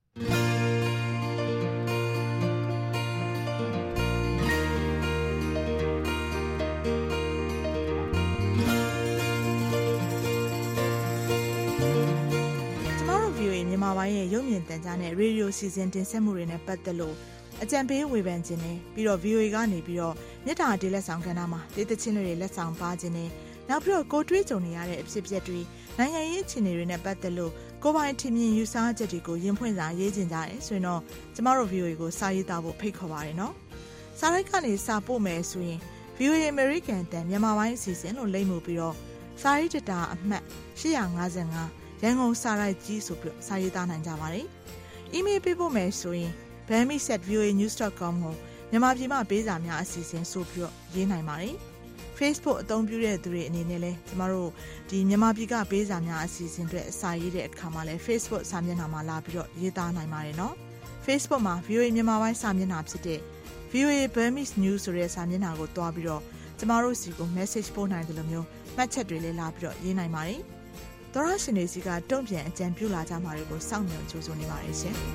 ကျမတို့ VOA မြန်မာပိုင်းရဲ့ရုပ်မြင်သံကြားနဲ့ရေဒီယိုစီစဉ်တင်ဆက်မှုတွေနဲ့ပတ်သက်လို့အကြံပေးဝေဖန်ခြင်းနဲ့ပြီးတော့ VOA ကနေပြီးတော့မြစ်တာဒေးလက်ဆောင်ကဏ္ဍမှာဒေသချင်းတွေလက်ဆောင်ပါခြင်းနဲ့နောက်ပြီးတော့ကိုတွေးကြုံနေရတဲ့အဖြစ်အပျက်တွေနိုင်ငံရေးအခြေအနေတွေနဲ့ပတ်သက်လို့ကိုပိုင်ထင်မြင်ယူဆချက်တွေကိုရင်ဖွင့်စာရေးခြင်းကြတယ်ဆိုရင်တော့ကျမတို့ VOA ကိုစာရေးသားဖို့ဖိတ်ခေါ်ပါရနော်စာရိုက်ကနေစာပို့မယ်ဆိုရင် VOA American တန်မြန်မာပိုင်းအစီအစဉ်လို့လိမ့်မှုပြီးတော့စာရေးတတာအမှတ်855ရန်ကုန်စာရိုက်ကြီးဆိုပြီးစာရေးသားနိုင်ကြပါတယ်။ email ပေးဖို့မယ်ဆိုရင်burmese@voanews.com ကိုမြန်မာပြည်မှာပေးစာများအစီအစဉ်ဆိုပြီးတော့ရေးနိုင်ပါတယ်။ Facebook အသုံးပြုတဲ့သူတွေအနေနဲ့လည်းကျမတို့ဒီမြန်မာပြည်ကပေးစာများအစီအစဉ်တွေအစာရေးတဲ့အခါမှာလည်း Facebook စာမျက်နှာမှာလာပြီးတော့ရေးသားနိုင်ပါတယ်နော်။ Facebook မှာ VOA မြန်မာပိုင်းစာမျက်နှာဖြစ်တဲ့ VOA Burmese News ဆိုတဲ့စာမျက်နှာကိုတွားပြီးတော့ကျမတို့စီကို message ပို့နိုင်တယ်လို့မျိုးမှတ်ချက်တွေလည်းလာပြီးတော့ရေးနိုင်ပါတယ်။သောရရှင်တွေစီကတုံ့ပြန်အကြံပြုလာကြမှာတွေကိုစောင့်မျှော်ကြိုးစိုးနေပါတယ်ရှင်။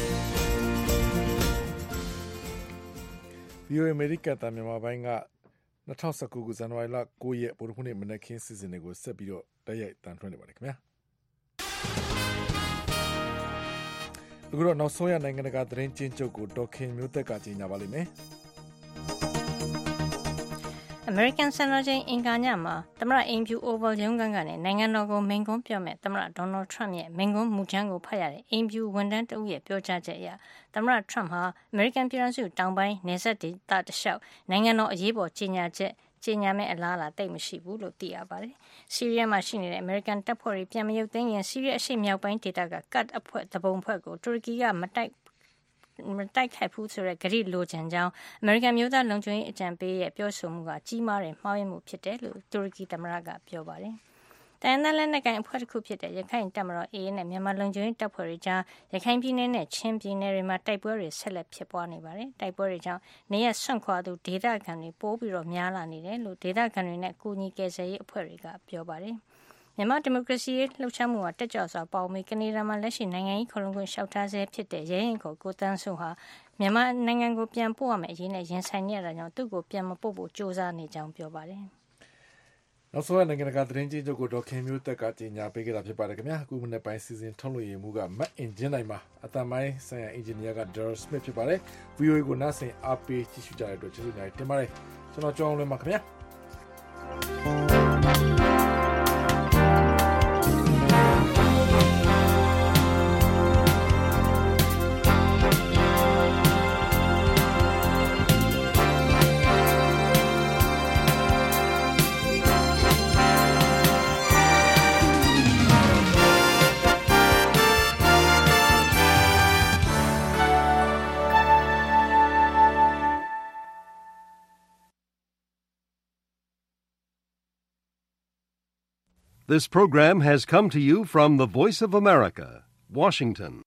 VOA America တန်မြန်မာပိုင်းက2019ခုဇန်နဝါရီလ9ရက်ဗုဒ္ဓဟူးနေ့မနက်ခင်းစီစဉ်တွေကိုဆက်ပြီးတော့တိုက်ရိုက်တန်ထွန်းနေပါတယ်ခင်ဗျာအခုတော့နောက်ဆုံးရနိုင်ငံတကာသတင်းကျဉ်းချုပ်ကိုဒေါက်ခင်မျိုးသက်ကကြီးညာပါလိမ့်မယ် American စံတော်ချိန်အင်္ဂါညမှာသမ္မတအိမ်ဖြူ Oval ရုံးခန်းကနေနိုင်ငံတော်ကိုမိန့်ခွန်းပြောမဲ့သမ္မတ Donald Trump ရဲ့မိန့်ခွန်းမူကြမ်းကိုဖတ်ရတဲ့အိမ်ဖြူဝန်ထမ်းတဦးရဲ့ပြောကြားချက်အရသမ္မတ Trump ဟာ American ပြည်ထောင်စုတောင်ပိုင်းနယ်စပ်ဒေသတလျှောက်နိုင်ငံတော်အရေးပေါ်ကြေညာမဲ့အလားအလာတိတ်မရှိဘူးလို့သိရပါတယ်။ဆီးရီးယားမှာရှိနေတဲ့ American တပ်ဖွဲ့တွေပြန်မရုပ်သိမ်းရင်ဆီးရီးယားအရှေ့မြောက်ပိုင်းဒေသက Kurd အဖွဲ့တပုံဖွဲ့ကိုတူရကီကမတိုက်ခိုက်ဘူးဆိုတဲ့ဂရိလိုချင်ကြောင်းအမေရိကန်မျိုးသားလုံခြုံရေးအကြံပေးရဲ့ပြောဆိုမှုကကြီးမားတဲ့မှားယွင်းမှုဖြစ်တယ်လို့တူရကီသမ္မတကပြောပါတယ်။တိုင်းဒေသလက်နက်ကိုင်အဖွဲ့တစ်ခုဖြစ်တဲ့ရခိုင်တပ်မတော် AA နဲ့မြန်မာလုံခြုံရေးတပ်ဖွဲ့တွေကြားရခိုင်ပြည်နယ်နဲ့ချင်းပြည်နယ်တွေမှာတိုက်ပွဲတွေဆက်လက်ဖြစ်ပွားနေပါတယ်။တိုက်ပွဲတွေကြောင့်နေရဆွန့်ခွာသူဒေသခံတွေပိုးပြီးတော့များလာနေတယ်လို့ဒေသခံတွေနဲ့ကူညီကယ်ဆယ်ရေးအဖွဲ့တွေကပြောပါတယ်။မြန်မာဒီမိုကရေစီရေးလှုပ်ရှားမှုဟာတက်ကြွစွာပေါင်းပြီးကနေဒါမှာလက်ရှိနိုင်ငံရေးခေါ်လုံခွင့်လျှောက်ထားဆဲဖြစ်တဲ့ရဲရင်ကိုတန်းစုဟာမြန်မာနိုင်ငံကိုပြန်ပို့ရမယ့်အရေးနဲ့ရင်ဆိုင်နေရတာကြောင့်သူ့ကိုပြန်မပို့ဖို့ကြိုးစားနေကြောင်းပြောပါတယ်။နောက်ဆုံးနိုင်ငံတကာသတင်းကြီးချုပ်ကိုဒေါက်ခင်မျိုးသက်ကကြီးညာပေးခဲ့တာဖြစ်ပါတယ်ခင်ဗျာ။အခုမနေ့ပိုင်းစီစဉ်ထုတ်လွှင့်ရမှုကမတ်အင်ဂျင်တိုင်းမှာအတန်ပိုင်းဆိုင်ရာအင်ဂျင်နီယာက Daryl Smith ဖြစ်ပါတယ်။ VOA ကိုနားဆင်အားပေးကြည့်ရှုကြတဲ့အတွက်ကျေးဇူးတင်ပါတယ်။ကျွန်တော်ကြောင်းလွှင့်ပါခင်ဗျာ။ This program has come to you from the Voice of America, Washington.